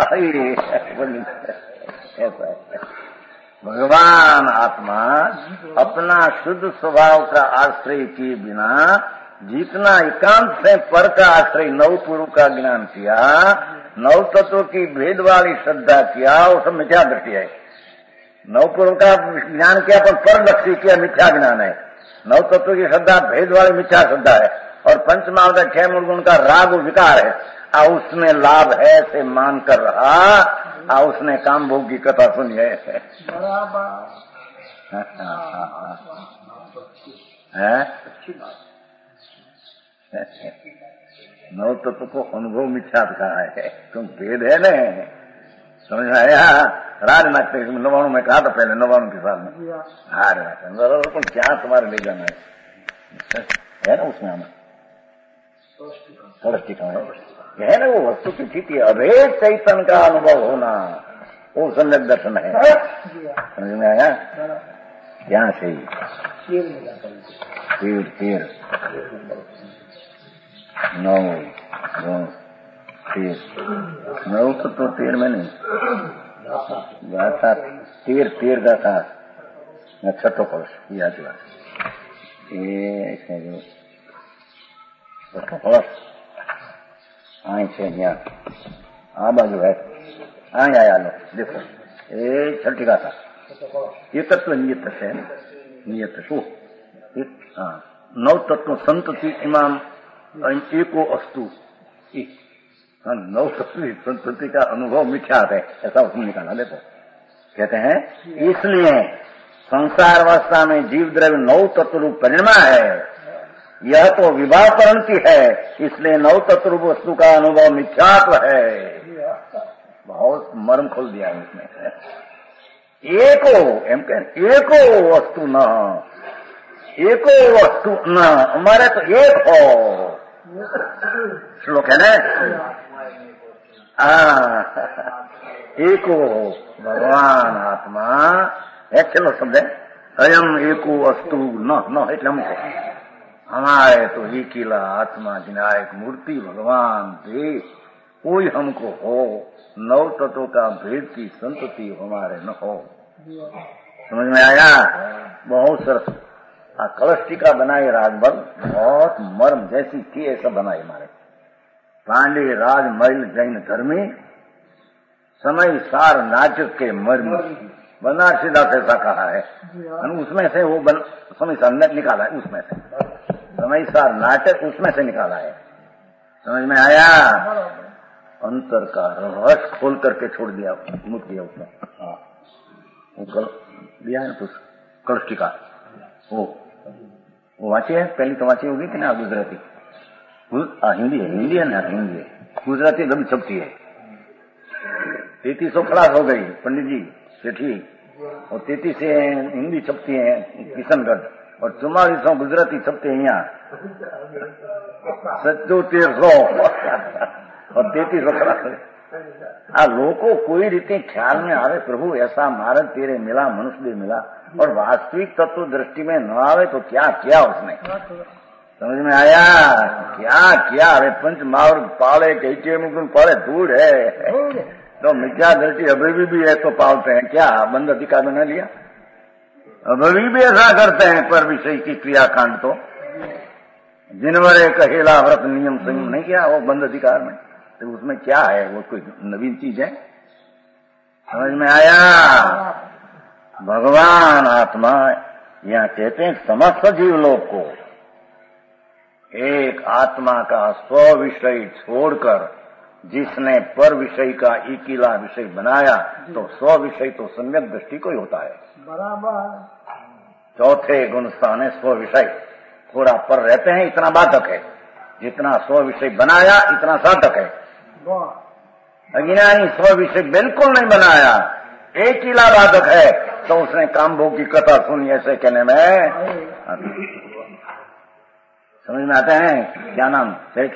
ऐसा है। भगवान आत्मा अपना शुद्ध स्वभाव का आश्रय किए बिना जितना एकांत से पर का आश्रय 9 पूर्व का ज्ञान किया, 9 तत्व की भेद वाली श्रद्धा किया, वो सब मिथ्या दृष्टि है। 9 पूर्व का ज्ञान किया पर लक्ष्य किया, मिथ्या ज्ञान है। 9 तत्व की श्रद्धा भेद वाली मिथ्या श्रद्धा है। और पंचमहाभूत 6 मूल गुण का राग विकार है, उसमें लाभ है से मान कर रहा, उसने काम भोग की कथा सुनी है। नौ तत्व को अनुभव मिथ्या कहा है, तुम भेद है न, समझ में आया। राजनाथ 99 में कहा था पहले, 99 के साल में हार क्या तुम्हारे ले जाना है ना, उसमें हमें षष्टिका है ना, वो वस्तु की स्थिति अभेद चैतन्य का अनुभव होना, वो सम्यक दर्शन है। समझ में आया क्या सही। तीर 9 तो 13 में नहीं गाता, तीर गाता छठो कलश याद कलश आई છે આ બાજુ है, અહીં आया लो देखो, छठी गाथा ये तत्व नियत है, नियत शो 9 तत्व संतति इमाम एको अस्तु, 9 तत्व संतति का अनुभव मिथ्या है, ऐसा उसमें निकाला। देखो कहते हैं इसलिए संसार अवस्था में जीव द्रव्य 9 तत्व रूप परिणमा है, यह तो विवाह परंती है, इसलिए 9 तत्व रूप वस्तु का अनुभव मिथ्यात्व है। बहुत मर्म खोल दिया है इसमें। एको एम एको वस्तु न, एको वस्तु न, हमारे तो एक हो, श्लोक है ना, एको भगवान आत्मा एक चलो शब्द है, अयम एको वस्तु न એટલે हमको हमारे तो एकीला आत्मा विनायक मूर्ति भगवान दे, कोई हमको हो, 9 तत्वों का भेद की संतति हमारे न हो। समझ में आया। बहुत सरस कलश टीका बनाए राजबल, बहुत मर्म जैसी थी ऐसा बनाए हमारे पांडे राज मैल जैन धर्मी समय सार नाचक के मर्म बना सीधा कैसा कहा है, उसमें से वो समय सार निकाला है, उसमें से समय सार नाटक उसमें से निकाला है। समझ में आया। अंतर का रहस्य खोल करके छोड़ दिया, मुक दिया उसमें। हाँ वो दिया है कुछ कलश टीका, वो वांची है, पहली तो वांची होगी कि ना गुजराती, हिंदी है ना, हिंदी है, गुजराती लंबी छपती है। 3300 खलास हो गई पंडित जी सेठी, और 33 से हिंदी छपती है किशनगढ़, और 4400 गुजराती छपते हैं यहाँ, 1300 और 3300 खलास। आ लोगों कोई रीते ख्याल में आवे प्रभु ऐसा मार्ग तेरे मिला, मनुष्य भी मिला, और वास्तविक तत्व दृष्टि में न आवे तो क्या किया उसने। समझ में आया क्या किया। अरे पंच मार्ग पाले कैटे मुकुन पाले दूर है, तो मिथ्या दृष्टि अभी भी है तो पालते हैं क्या, बंद अधिकार में न लिया, अभी भी ऐसा करते हैं। पर विषय की क्रियाकांड तो जिनवरे कहेला व्रत नियम संयम नहीं किया, वो बंद अधिकार में, तो उसमें क्या है, वो कोई नवीन चीज है। समझ में आया। भगवान आत्मा यहाँ कहते हैं समस्त जीव लोग को एक आत्मा का स्व विषय छोड़कर जिसने पर विषय का इकीला विषय बनाया, तो स्व विषय तो सम्यक दृष्टि को ही होता है। बराबर। चौथे गुण स्थान है स्व विषय, थोड़ा पर रहते हैं इतना बाधक है, जितना स्व विषय बनाया इतना साधक है। अज्ञानी स्व विषय बिल्कुल नहीं बनाया, एक ही बाधक है, तो उसने काम भोग की कथा सुनी ऐसे कहने में समझ में आते हैं। क्या नाम सेठ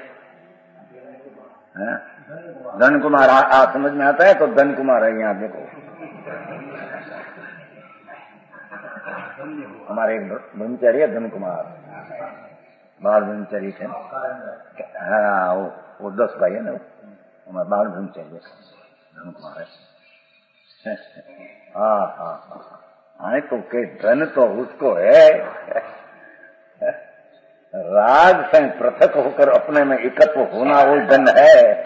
धन कुमार, समझ में आता है तो धन कुमार है यहाँ देखो, हमारे एक ब्रह्मचारी है धन कुमार, बाल ब्रह्मचारी थे। हाँ वो 10 भाई है ना, हमारे बाल ब्रह्मचारी धन कुमार है। हाँ तो के धन तो उसको है, राग से पृथक होकर अपने में एकत्व होना वो धन है।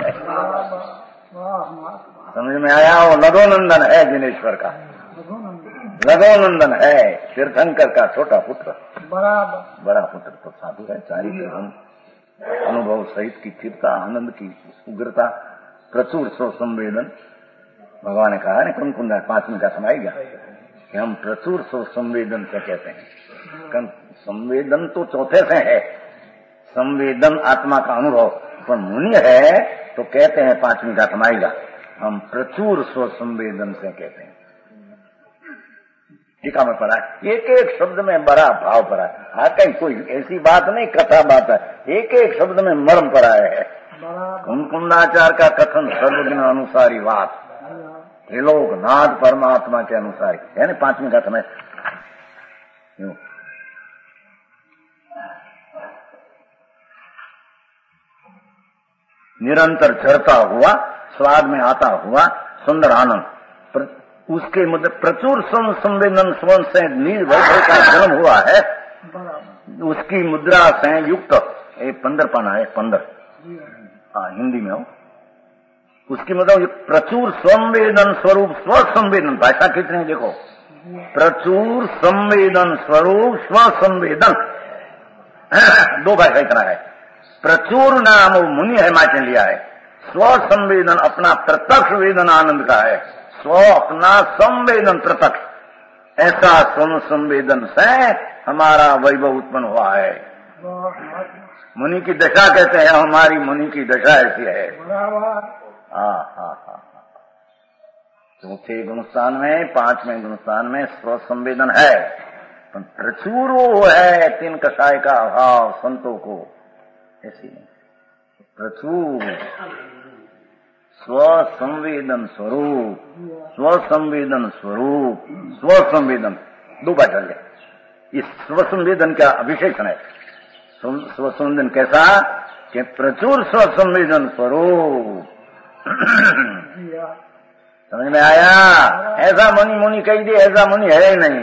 समझ में आया। वो लघोनंदन है जिनेश्वर का, लघोनंदन है तीर्थंकर का छोटा पुत्र, बड़ा पुत्र तो साधु है। सारी हम अनुभव सहित की स्थिरता, आनंद की उग्रता, प्रचुर स्व संवेदन। भगवान ने कहा ना कुंकुंदा 5 का समय गया कि हम प्रचुर स्व संवेदन से कहते हैं। संवेदन तो चौथे से है, संवेदन आत्मा का अनुभव, पर मुनि है तो कहते हैं 5 का समाएगा, हम प्रचुर स्व संवेदन से कहते हैं। टीका में पढ़ा एक एक शब्द में बड़ा भाव पड़ा है। हाँ, कहीं कोई ऐसी बात नहीं, कथा बात है, एक एक शब्द में मर्म पड़ा है। कुंकुंदाचार्य का कथन सर्वज्ञ अनुसारी बात, त्रिलोक नाथ परमात्मा के अनुसार है ना। 5 का समय निरंतर झरता हुआ, स्वाद में आता हुआ सुंदर आनंद, उसके मतलब प्रचुर संवेदन स्वन से नील वैभव का जन्म हुआ है। उसकी मुद्रा से युक्त 15 पाना है, 15 हिंदी में हो। उसकी मतलब प्रचुर संवेदन स्वरूप स्व संवेदन, भाषा कितनी देखो, प्रचुर संवेदन स्वरूप स्व संवेदन, 2 भाषा इतना है। प्रचुर नाम वो मुनि है, माचन लिया है। स्व संवेदन अपना प्रत्यक्ष वेदन आनंद का है, स्व अपना संवेदन प्रत्यक्ष, ऐसा स्व संवेदन से हमारा वैभव उत्पन्न हुआ है। मुनि की दशा कहते हैं, हमारी मुनि की दशा ऐसी है। चौथे गुणस्थान में 5वें गुणस्थान में स्व संवेदन है, पर प्रचुर वो है 3 कषाय का अभाव संतों को, ऐसी प्रचुर स्व संवेदन स्वरूप, स्व संवेदन स्वरूप, स्व संवेदन 2 बार चल गया। इस स्व संवेदन का अभिषेकन है। स्व संवेदन कैसा कि प्रचुर स्व संवेदन स्वरूप। समझ में आया? ऐसा मुनि कही दे, ऐसा मुनि है ही नहीं।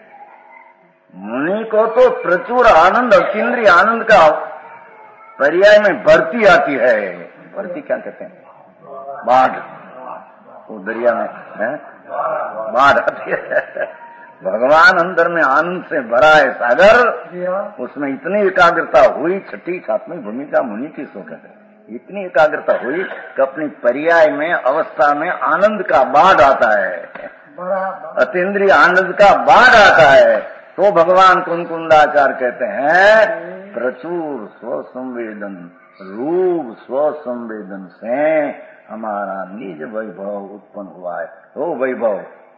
मुनि को तो प्रचुर आनंद, अतीन्द्रिय आनंद का पर्याय में भर्ती आती है। भर्ती क्या कहते हैं? बाढ़, वो दरिया में है बाढ़ आती है। भगवान अंदर में आनंद से भरा है सागर, उसमें इतनी एकाग्रता हुई, 6ठी 7वीं भूमिका मुनि की सो कहते हैं, इतनी एकाग्रता हुई कि अपनी पर्याय में अवस्था में आनंद का बाढ़ आता है, अतीन्द्रिय आनंद का बाढ़ आता है। तो भगवान कुंकुंदाचार्य कहते हैं प्रचुर स्व संवेदन रूप स्व संवेदन से हमारा निज वैभव उत्पन्न हुआ है। वो वैभव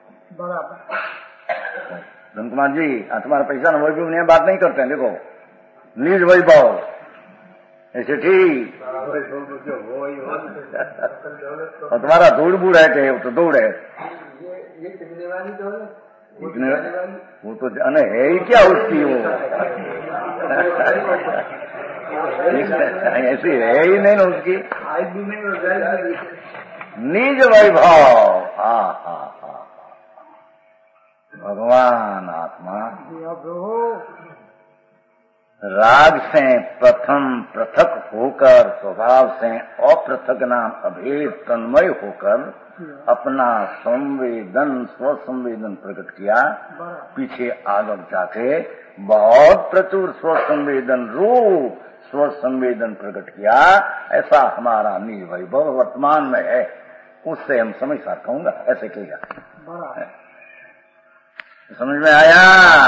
धन कुमार जी, तुम्हारा पैसा न वैभव नहीं, बात नहीं करते हैं। देखो निज वैभव ऐसे ठीक, और तुम्हारा दौड़ बूढ़ है कि तो दौड़ है, वो तो जाने है ही क्या उसकी, वो ऐसी है ही नहीं ना उसकी निज वैभव। भगवान आत्मा राग से प्रथम पृथक होकर, स्वभाव से अपृथक नाम अभेद तन्मय होकर अपना संवेदन स्व संवेदन प्रकट किया। पीछे आगे जाके बहुत प्रचुर स्व संवेदन रूप स्व संवेदन प्रकट किया। ऐसा हमारा निज वैभव वर्तमान में है, उससे हम समझ सार कहूंगा, ऐसे कहेगा। समझ में आया?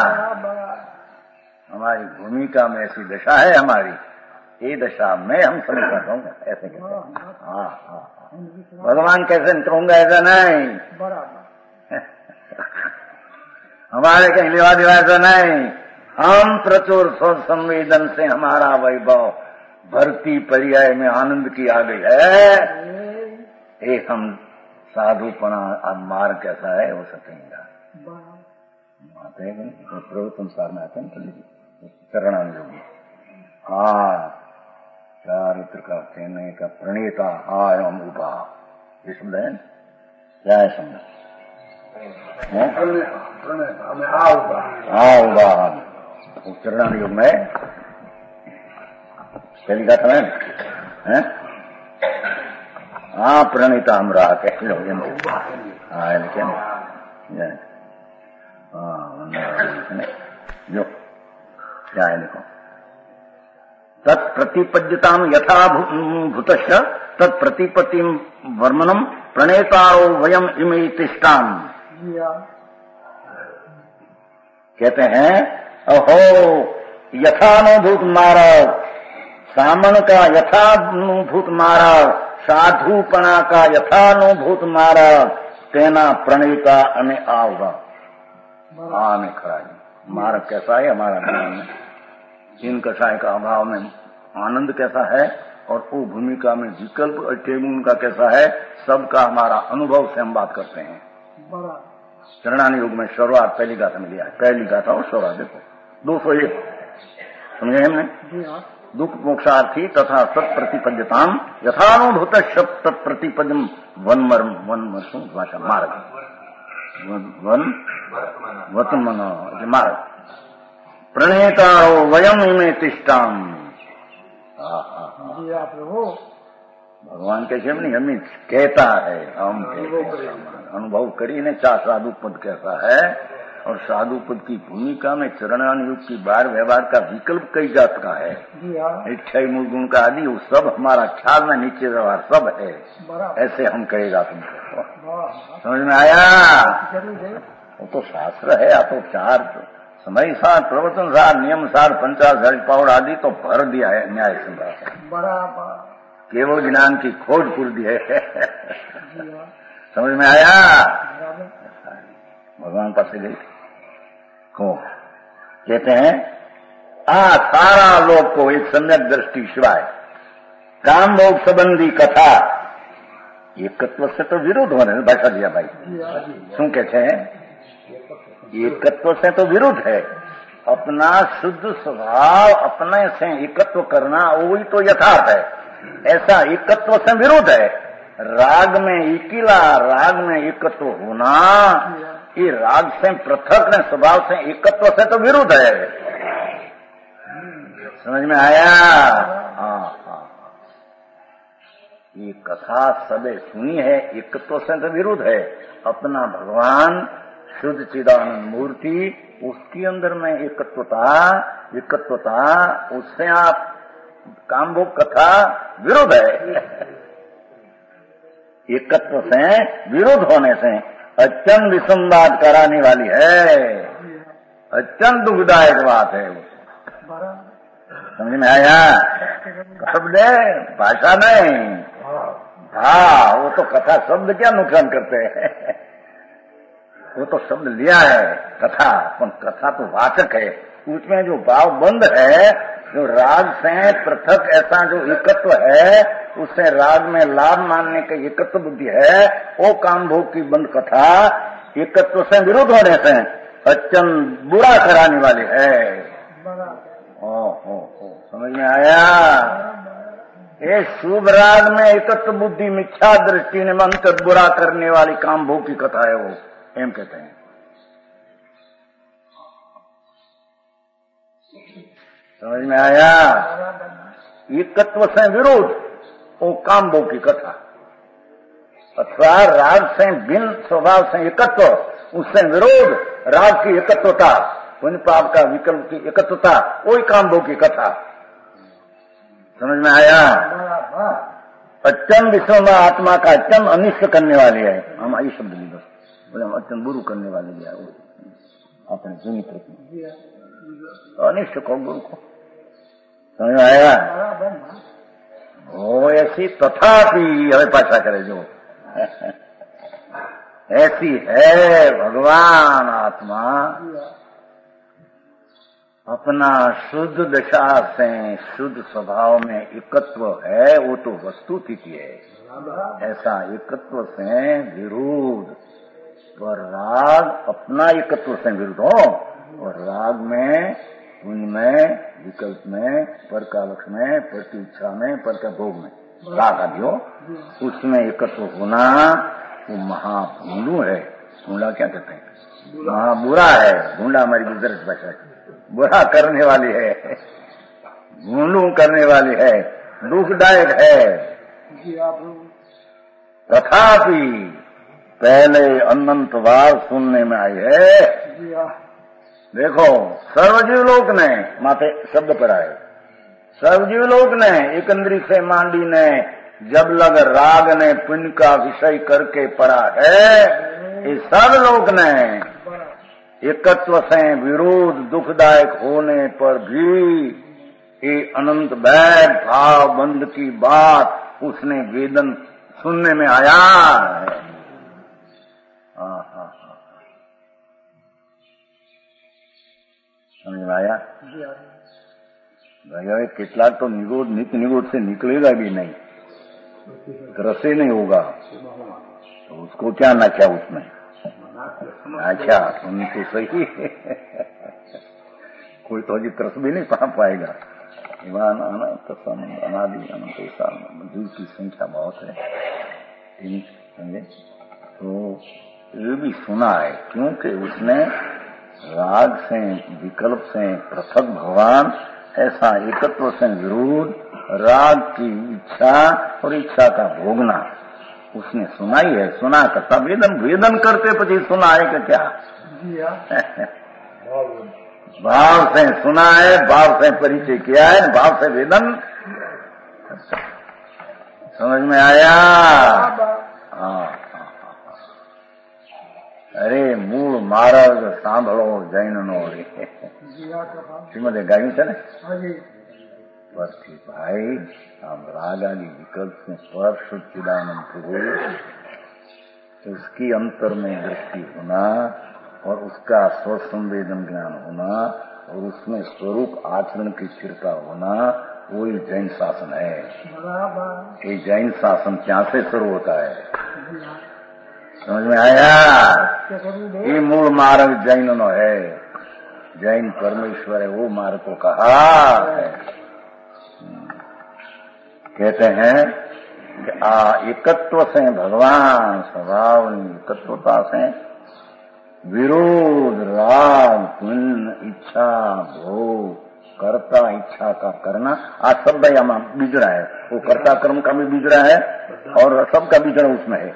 हमारी भूमिका में ऐसी दशा है, हमारी ये दशा में हम समझ कर कहूंगा, ऐसे कहते हैं। हाँ, भगवान कैसे कहूंगा, ऐसा नहीं। हमारे कहीं लेवा देवा ऐसा नहीं। हम प्रचुर स्व संवेदन से हमारा वैभव भर्ती पर्याय में आनंद की आ गई है। एक हम साधुपना मार्ग कैसा है वो सकेंगा आते हैं, प्रभुत्म सार में आते हैं चरणानुयोगी। चारित्र का कहने का प्रणेता आयम उभा, ये शब्द है क्या है? शब्द चरणानुयोग में क्या लिखा था है? प्रणीता हम रहा कह लो लिखे जो क्या है देखो, तत्प्रतिपद्यताम यथा भूतस्य तत्प्रतिपत्तिम वर्मणम प्रणेतारो वयम इमे तिष्ठाम। कहते हैं अहो यथानुभूत मार्ग, सामन का यथानुभूत मार्ग, साधुपणा का यथानुभूत मार्ग, तेना प्रणेता अने आवगा आने खड़ा मार्ग कैसा है हमारा ज्ञान में, इन कषाय का अभाव में आनंद कैसा है और वो भूमिका में विकल्प टेमुन का कैसा है, सबका हमारा अनुभव से हम बात करते हैं। चरणानी युग में शुरुआत पहली गाथा में लिया है, पहली गाथा और शुरुआत देखो 201 समझे हमने। दुख मोक्षार्थी तथा सत्प्रतिपद्यताम यथानुभूत तत्प्रतिपदम वनमर्षु भाषा मार्ग वतमन मार्ग प्रणेतारो वयम इमे तिष्ठाम। भगवान कैसे नहीं हमें कहता है, हम अनुभव करीने चा साधु पद कैसा है और साधु पद की भूमिका में चरणान युग की बार व्यवहार का विकल्प कई जात का है, इच्छा मूल गुण का आदि वो सब हमारा ख्याल में नीचे व्यवहार सब है, ऐसे हम कहेगा तुमको। समझ में आया? वो तो शास्त्र है, तो चार समय सार प्रवर्तन सार नियम सार पंचाशर पाउड आदि तो भर दिया है न्याय संग्रह, केवल ज्ञान की खोज पूर दी है। समझ में आया? भगवान पास गई को कहते हैं सारा लोग को एक सम्यक दृष्टि शिवाय काम भोग संबंधी कथा एकत्व से तो विरुद्ध होने बैठा दिया भाई, क्यों कहते हैं एकत्व से तो विरुद्ध है, अपना शुद्ध स्वभाव अपने से एकत्व करना वही तो यथार्थ है, ऐसा एकत्व से विरुद्ध है। राग में एकीला, राग में एकत्व होना, ये राग से पृथक ने स्वभाव से एकत्व से तो विरुद्ध है। समझ में आया? ये कथा सबे सुनी है, एकत्व से तो विरुद्ध है। अपना भगवान शुद्ध चिदानंद मूर्ति, उसके अंदर में एकत्वता उससे आप कामभोग कथा विरुद्ध है। एकत्व से विरुद्ध होने से अत्यंत विसंवाद कराने वाली है, अत्यंत दुखदायक बात है। समझ में आया? शब्द है, भाषा नहीं। हाँ, वो तो कथा शब्द क्या नुकसान करते हैं, वो तो शब्द लिया है कथा, पर कथा तो वाचक है, उसमें जो भाव बंद है, जो राग से पृथक ऐसा जो एकत्व है, उससे राग में लाभ मानने का एकत्व बुद्धि है, वो काम भोग की बंद कथा एकत्व से विरुद्ध होने से अत्यंत बुरा कराने वाली है। समझ में आया? ये शुभ राग में एकत्व बुद्धि मिथ्या दृष्टि ने मन तक बुरा करने वाली काम भोग की कथा है, वो एम कहते हैं। समझ में आया? एकत्व से विरोध वो काम भोग की कथा, अथवा राग से भिन्न स्वभाव से एकत्व, उससे विरोध राग की एकत्वता, पुण्य पाप का विकल्प की एकत्वता, वही काम भोग की कथा। समझ में आया? अत्यंत विश्व आत्मा का अत्यंत अनिष्ट करने वाली है। हम आई शब्द ली बस, अत्यंत बुरु करने वाली है अपने जीवित अनिष्ट को गुरु को। समझ में आया? वो ऐसी तथापि हमें पाछा करे जो ऐसी है भगवान आत्मा, अपना शुद्ध दशा से शुद्ध स्वभाव में एकत्व है, वो तो वस्तु स्थिति है। ऐसा एकत्व से विरोध, पर राग अपना एकत्व से विरुद्ध हो, और राग में, उनमें, विकल्प में, पर का लक्ष्य में, पर की इच्छा में, पर का भोग में राग आदि हो, उसमें एकत्व होना वो महाभूलू है। भूला क्या कहते हैं? महाबुरा है। भूला हमारी गुजरत भाषा है, बुरा करने वाली है, भूलू करने वाली है, दुखदायक है। तथापि पहले अनंत बार सुनने में आई है। देखो सर्वजीव लोक ने माथे शब्द पर आए, सब जीव लोग ने एकंदरी से मांडी ने जब लग राग ने पुण्य का विषय करके पड़ा है, ये सब लोग ने एकत्व से विरोध दुखदायक होने पर भी ये अनंत वैर भाव बंध की बात उसने वेदन सुनने में आया है। समझ में आया? भाई કેટલાક तो निगोद नित्य निगोद से निकलेगा भी नहीं, रसे नहीं होगा तो उसको क्या नाचा उसमें? अच्छा सुन तो सही कोई तो अभी तरस भी नहीं पा पाएगा। ईमान अनंत अनादि अनंत साल जीव की संख्या बहुत है, समझे? तो ये भी सुना है क्योंकि उसने राग से विकल्प से पृथक भगवान, ऐसा एकत्व से विरोध, राग की इच्छा और इच्छा का भोगना उसने सुनाई है। सुना करता वेदन वेदन करते पति सुना है कि क्या? भाव से सुना है, भाव से परिचय किया है, भाव से वेदन। समझ में आया? हाँ। अरे मूળ માર્ગ સાંભળો જૈનનો રે શ્રીમદે ગાયું છે ને પરથી ભાઈ આમ રાગ आदि विकल्प से स्पर्श चिदानंद प्रभु उसकी अंतर में दृष्टि होना और उसका स्वसंवेदन ज्ञान होना और उसमें स्वरूप आचरण की स्थिरता होना, वही जैन शासन है। ये जैन शासन क्या से शुरू होता है? समझ में आया? ये मूल मार्ग जैन नो है, जैन परमेश्वर है, वो मार्ग को कहा है। कहते हैं कि एकत्व से भगवान स्वभाव एकत्वता से विरोध राग पुण्य इच्छा भोग कर्ता इच्छा का करना, आज शब्द यहाँ बीज रहा है, वो कर्ता कर्म का भी बीज रहा है और सबका बीजड़ा उसमें है।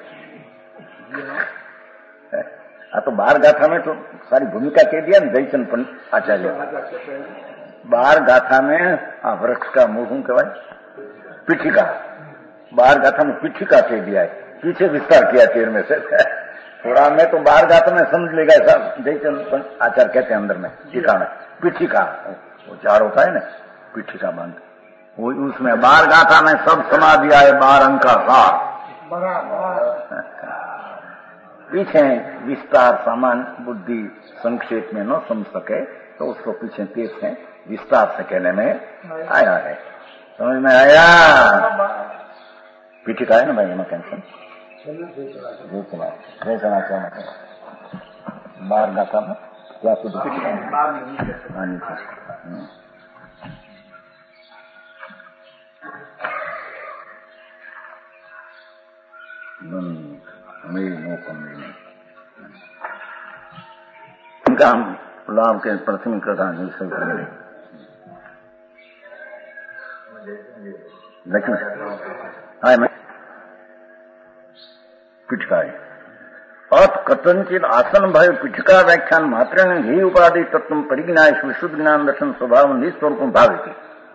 तो 12 गाथा में तो सारी भूमिका कह दिया ना जयचंद आचार्य। 12 गाथा में वृक्ष का मुंह कहवाय पीठिका, 12 गाथा में पीठिका कह दिया है, पीछे विस्तार किया 13 में से। थोड़ा में तो 12 गाथा में समझ लेगा ऐसा जयचंद आचार्य कहते हैं अंदर में टीका में पीठिका, वो 4 होता है ना पीठिका बंद, वो उसमें 12 गाथा में सब समा दिया है 12 अंक का सार। पीछे विस्तार सामान बुद्धि संक्षेप में न समझ सके तो उसको पीछे तेज से विस्तार से कहने में आया है। समझ में आया? पीठिका है ना भाई, मैं टेंशन चला क्या मतलब 12 गाथा में क्या कुछ पीठिका मेरी नो कमी नहीं। इनका हम लाभ के प्राथमिक कथा नहीं सब करेंगे। लेकिन हाँ मैं पीठिका है अथ कथनचित आसन भय पीठिका व्याख्यान मात्र ही उपाधि तत्व परिज्ञाय विशुद्ध ज्ञान दर्शन स्वभाव निस्वरूप भावित।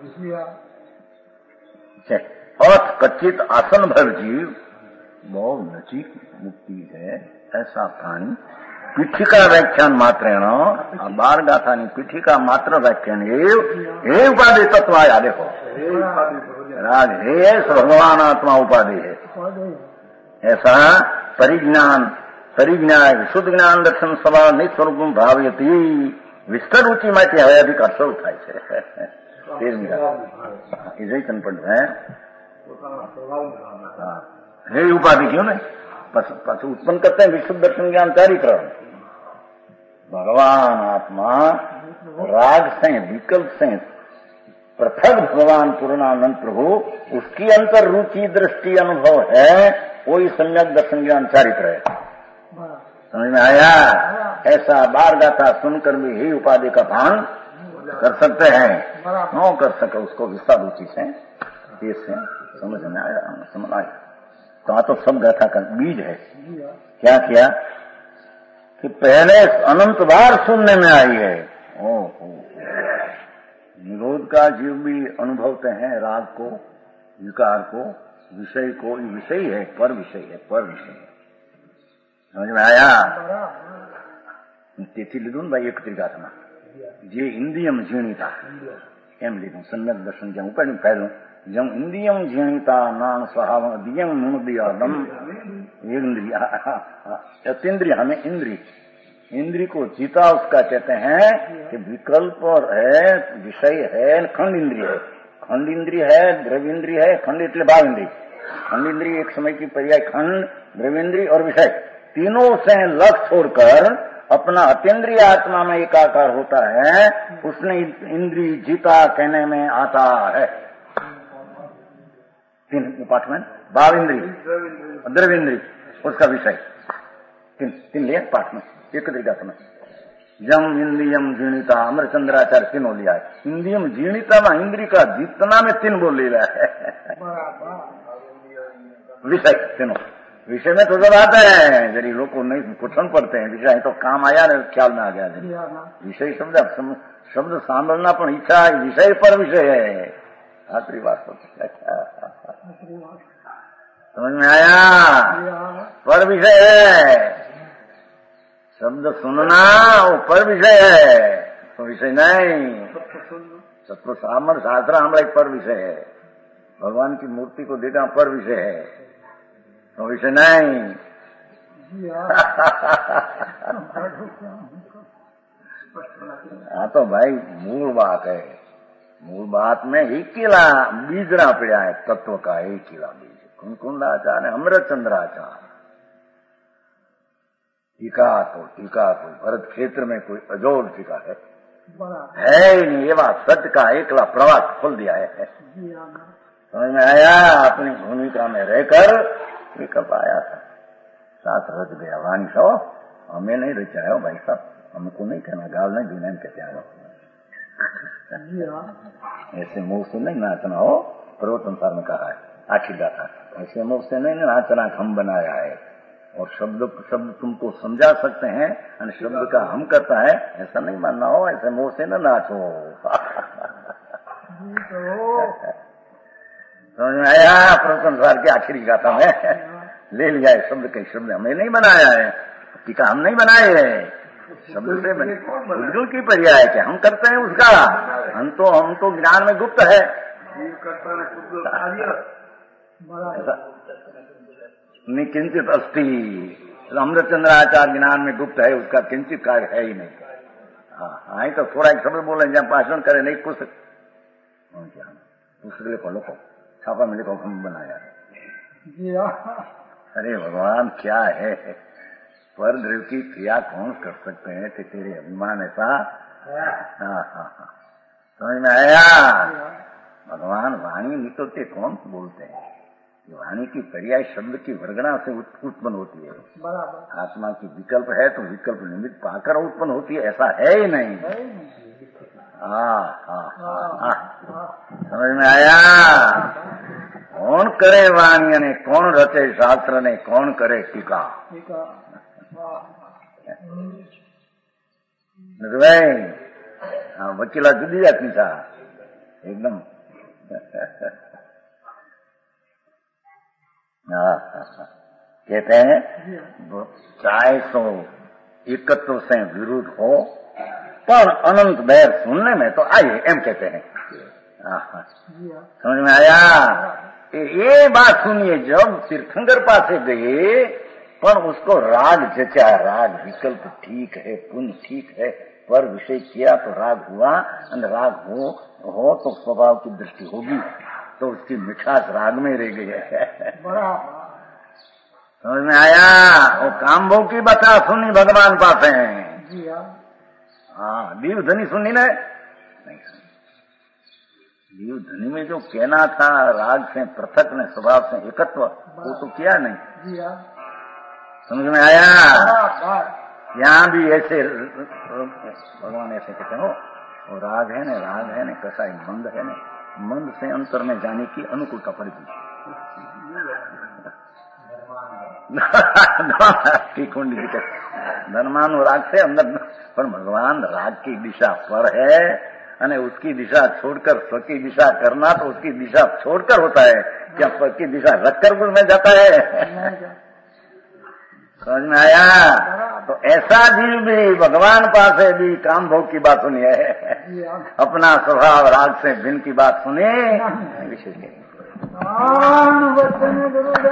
अथ कथित आसन भय जीव बहुत नजीक मुक्ति है ऐसा प्राणी पीठिका व्याख्यान मात्रेण 12 गाथा पीठिका मात्र व्याख्यान ये उपाधि तत्व आया। देखो राज है भगवान आत्मा उपाधि है ऐसा परिज्ञान परिज्ञाय विशुद्ध ज्ञान दर्शन स्वभाव निस्वरूप भावयती विस्तर रुचि माटी હવે અધિક અસર થાય છે 13 એ જઈ કનપડ હે हे उपाधि क्यों नहीं पास उत्पन्न करते हैं विशुद्ध दर्शन ज्ञान चारित्रण। भगवान आत्मा राग से विकल्प से पृथक भगवान पूर्णानंद प्रभु उसकी अंतर रुचि दृष्टि अनुभव है, वही सम्यक दर्शन ज्ञान चारित्र है। समझ में आया? ऐसा 12 गाथा सुनकर भी ही उपाधि का भान कर सकते हैं, न कर सके उसको विस्तार रुचि से समझ में आया, समझ आया। तो सब गाथा का बीज है। क्या किया कि पहले अनंत बार सुनने में आई है। निरोध का जीव भी अनुभवते हैं राग को, विकार को, विषय को। ये विषय है, पर विषय है, पर विषय है। समझ में आया? તેથી લીધું ને ભાઈ એક ત્રિકાથમાં જે ઇન્દ્રિયમ ઝીણીતા એમ લીધું. સમ્યક દર્શન જ્યાં ઉપાડ્યું પહેલું જેમ ઇન્દ્રિયમ ઝીણીતા નામ સહાવ દિયમ નુણદિયાદમ इंद्रिय अतीन्द्रिय हमें इंद्रिय इंद्रिय को जीता उसका कहते हैं कि विकल्प है, विषय है, खंड इंद्रिय है. खंड इंद्रिय है, द्रव्येंद्रिय है. खंड એટલે भाव इंद्रिय. खंड इंद्रिय एक समय की पर्याय खंड, द्रव्येंद्रिय और विषय तीनों से लक्ष्य छोड़कर अपना अतीन्द्रिय आत्मा में एकाकार होता है. उसने इंद्रिय जीता कहने में आता है. तीन पाठ में भाव इंद्रिय, द्रव्येंद्रिय, उसका विषय तीन लिए पाठ में एक तरीका समझ. जम इंद्रियम जीर्णिता अमरचंद्राचार्य तीनों लिया है. इंद्रियम जीर्णिता में इंद्रिय का जितना में तीन बोल लिया है. विषय तीनों विषय में तो जब आता है जरी लोग को नहीं कुछन पड़ते हैं. विषय तो काम आया ना, ख्याल में आ गया. विषय शब्द सांभळना पण इच्छा विषय पर विषय है. आखिरी बात समझ में आया? पर विषय है. शब्द सुनना वो पर विषय है, तो विषय नहीं. सत्व सामर शास्त्र हमारा पर विषय है. भगवान की मूर्ति को देखना पर विषय है, तो विषय नहीं. हाँ तो भाई मूल बात है. मूल बात में एक किला बीजना पड़ा है तत्व का. एक किला बीज कुंकुंडाचार्य अमृतचंद्राचार्य टीका तो टीका कोई भरत क्षेत्र में कोई अजोड़ टीका है ही नहीं. ये बात सत्य का एकला प्रवास खोल दिया है. समझ में आया? अपनी भूमिका में रहकर ये कर पाया था. साथ रच गया वाणी सो हमें नहीं रचाया भाई साहब. हमको नहीं कहना, गाल नहीं देना कहते हैं. ऐसे मुंह से नहीं नाचना हो. प्रवचन सार में कहा है आखिर गाथा. ऐसे मुंह से नहीं नाचना हम बनाया है. और शब्द तुमको समझा सकते हैं और शब्द का हम करता है ऐसा नहीं मानना हो. ऐसे मुंह से न नाचो. समझ में आया? प्रवचन सार की आखिरी गाथा में ले लिया है शब्द. कई शब्द हमें नहीं बनाया है, टीका हम नहीं बनाए है. शब्द से बने उद्गल की पर्याय है कि हम करते हैं उसका. हम तो ज्ञान में गुप्त है. किंचित अस्थि अमृतचंद्राचार्य ज्ञान में गुप्त है. उसका किंचित कार्य है ही नहीं. हाँ तो थोड़ा एक शब्द बोले जहाँ भाषण करे नहीं पुस्तक लिखो लोगों छापा में लिखो हम बनाया है. अरे भगवान क्या है? पर द्रव्य की क्रिया कौन कर सकते हैं कि तेरे अभिमान ऐसा. समझ में आया? भगवान वाणी निकलते कौन बोलते हैं. वाणी की पर्याय शब्द की वर्गणा से उत्पन्न होती है. आत्मा की विकल्प है तो विकल्प निमित्त पाकर उत्पन्न होती है. ऐसा है ही नहीं. समझ में आया? कौन करे वाणी ने, कौन रचे शास्त्र ने, कौन करे टीका. वकीला जुदी जाती था एकदम. कहते हैं चाहे तो एकत्व से विरुद्ध हो पर अनंत बैर सुनने में तो आइए एम कहते हैं. समझ में आया? ये बात सुनिए. जब तीर्थंकर पासे गए पर उसको राग जचा. राग विकल्प ठीक है, पुण्य ठीक है, पर विषय किया तो राग हुआ. और राग हो तो स्वभाव की दृष्टि होगी तो उसकी मिठास राग में रह गई है. समझ में आया? वो काम भोग की बता सुनी भगवान पाते हैं. हाँ दीव धनी सुनी ने नहीं सुनी. दीव धनी में जो कहना था राग से पृथक ने स्वभाव से एकत्व वो तो किया नहीं. समझ में आया? यहाँ भी ऐसे भगवान ऐसे कहते हो वो राग है न कैसा है मंद है न. मंद से अंतर में जाने की अनुकूलता पड़ेगी. धर्मान राग से अंदर पर भगवान राग की दिशा पर है अने उसकी दिशा छोड़कर स्व की दिशा करना तो उसकी दिशा छोड़कर होता है, क्या स्व की दिशा रखकर में जाता है? समझ में आया? तो ऐसा जीव भी भगवान पास है भी काम भोग की बात सुनी है, अपना स्वभाव राग से भिन्न की बात सुने विशेष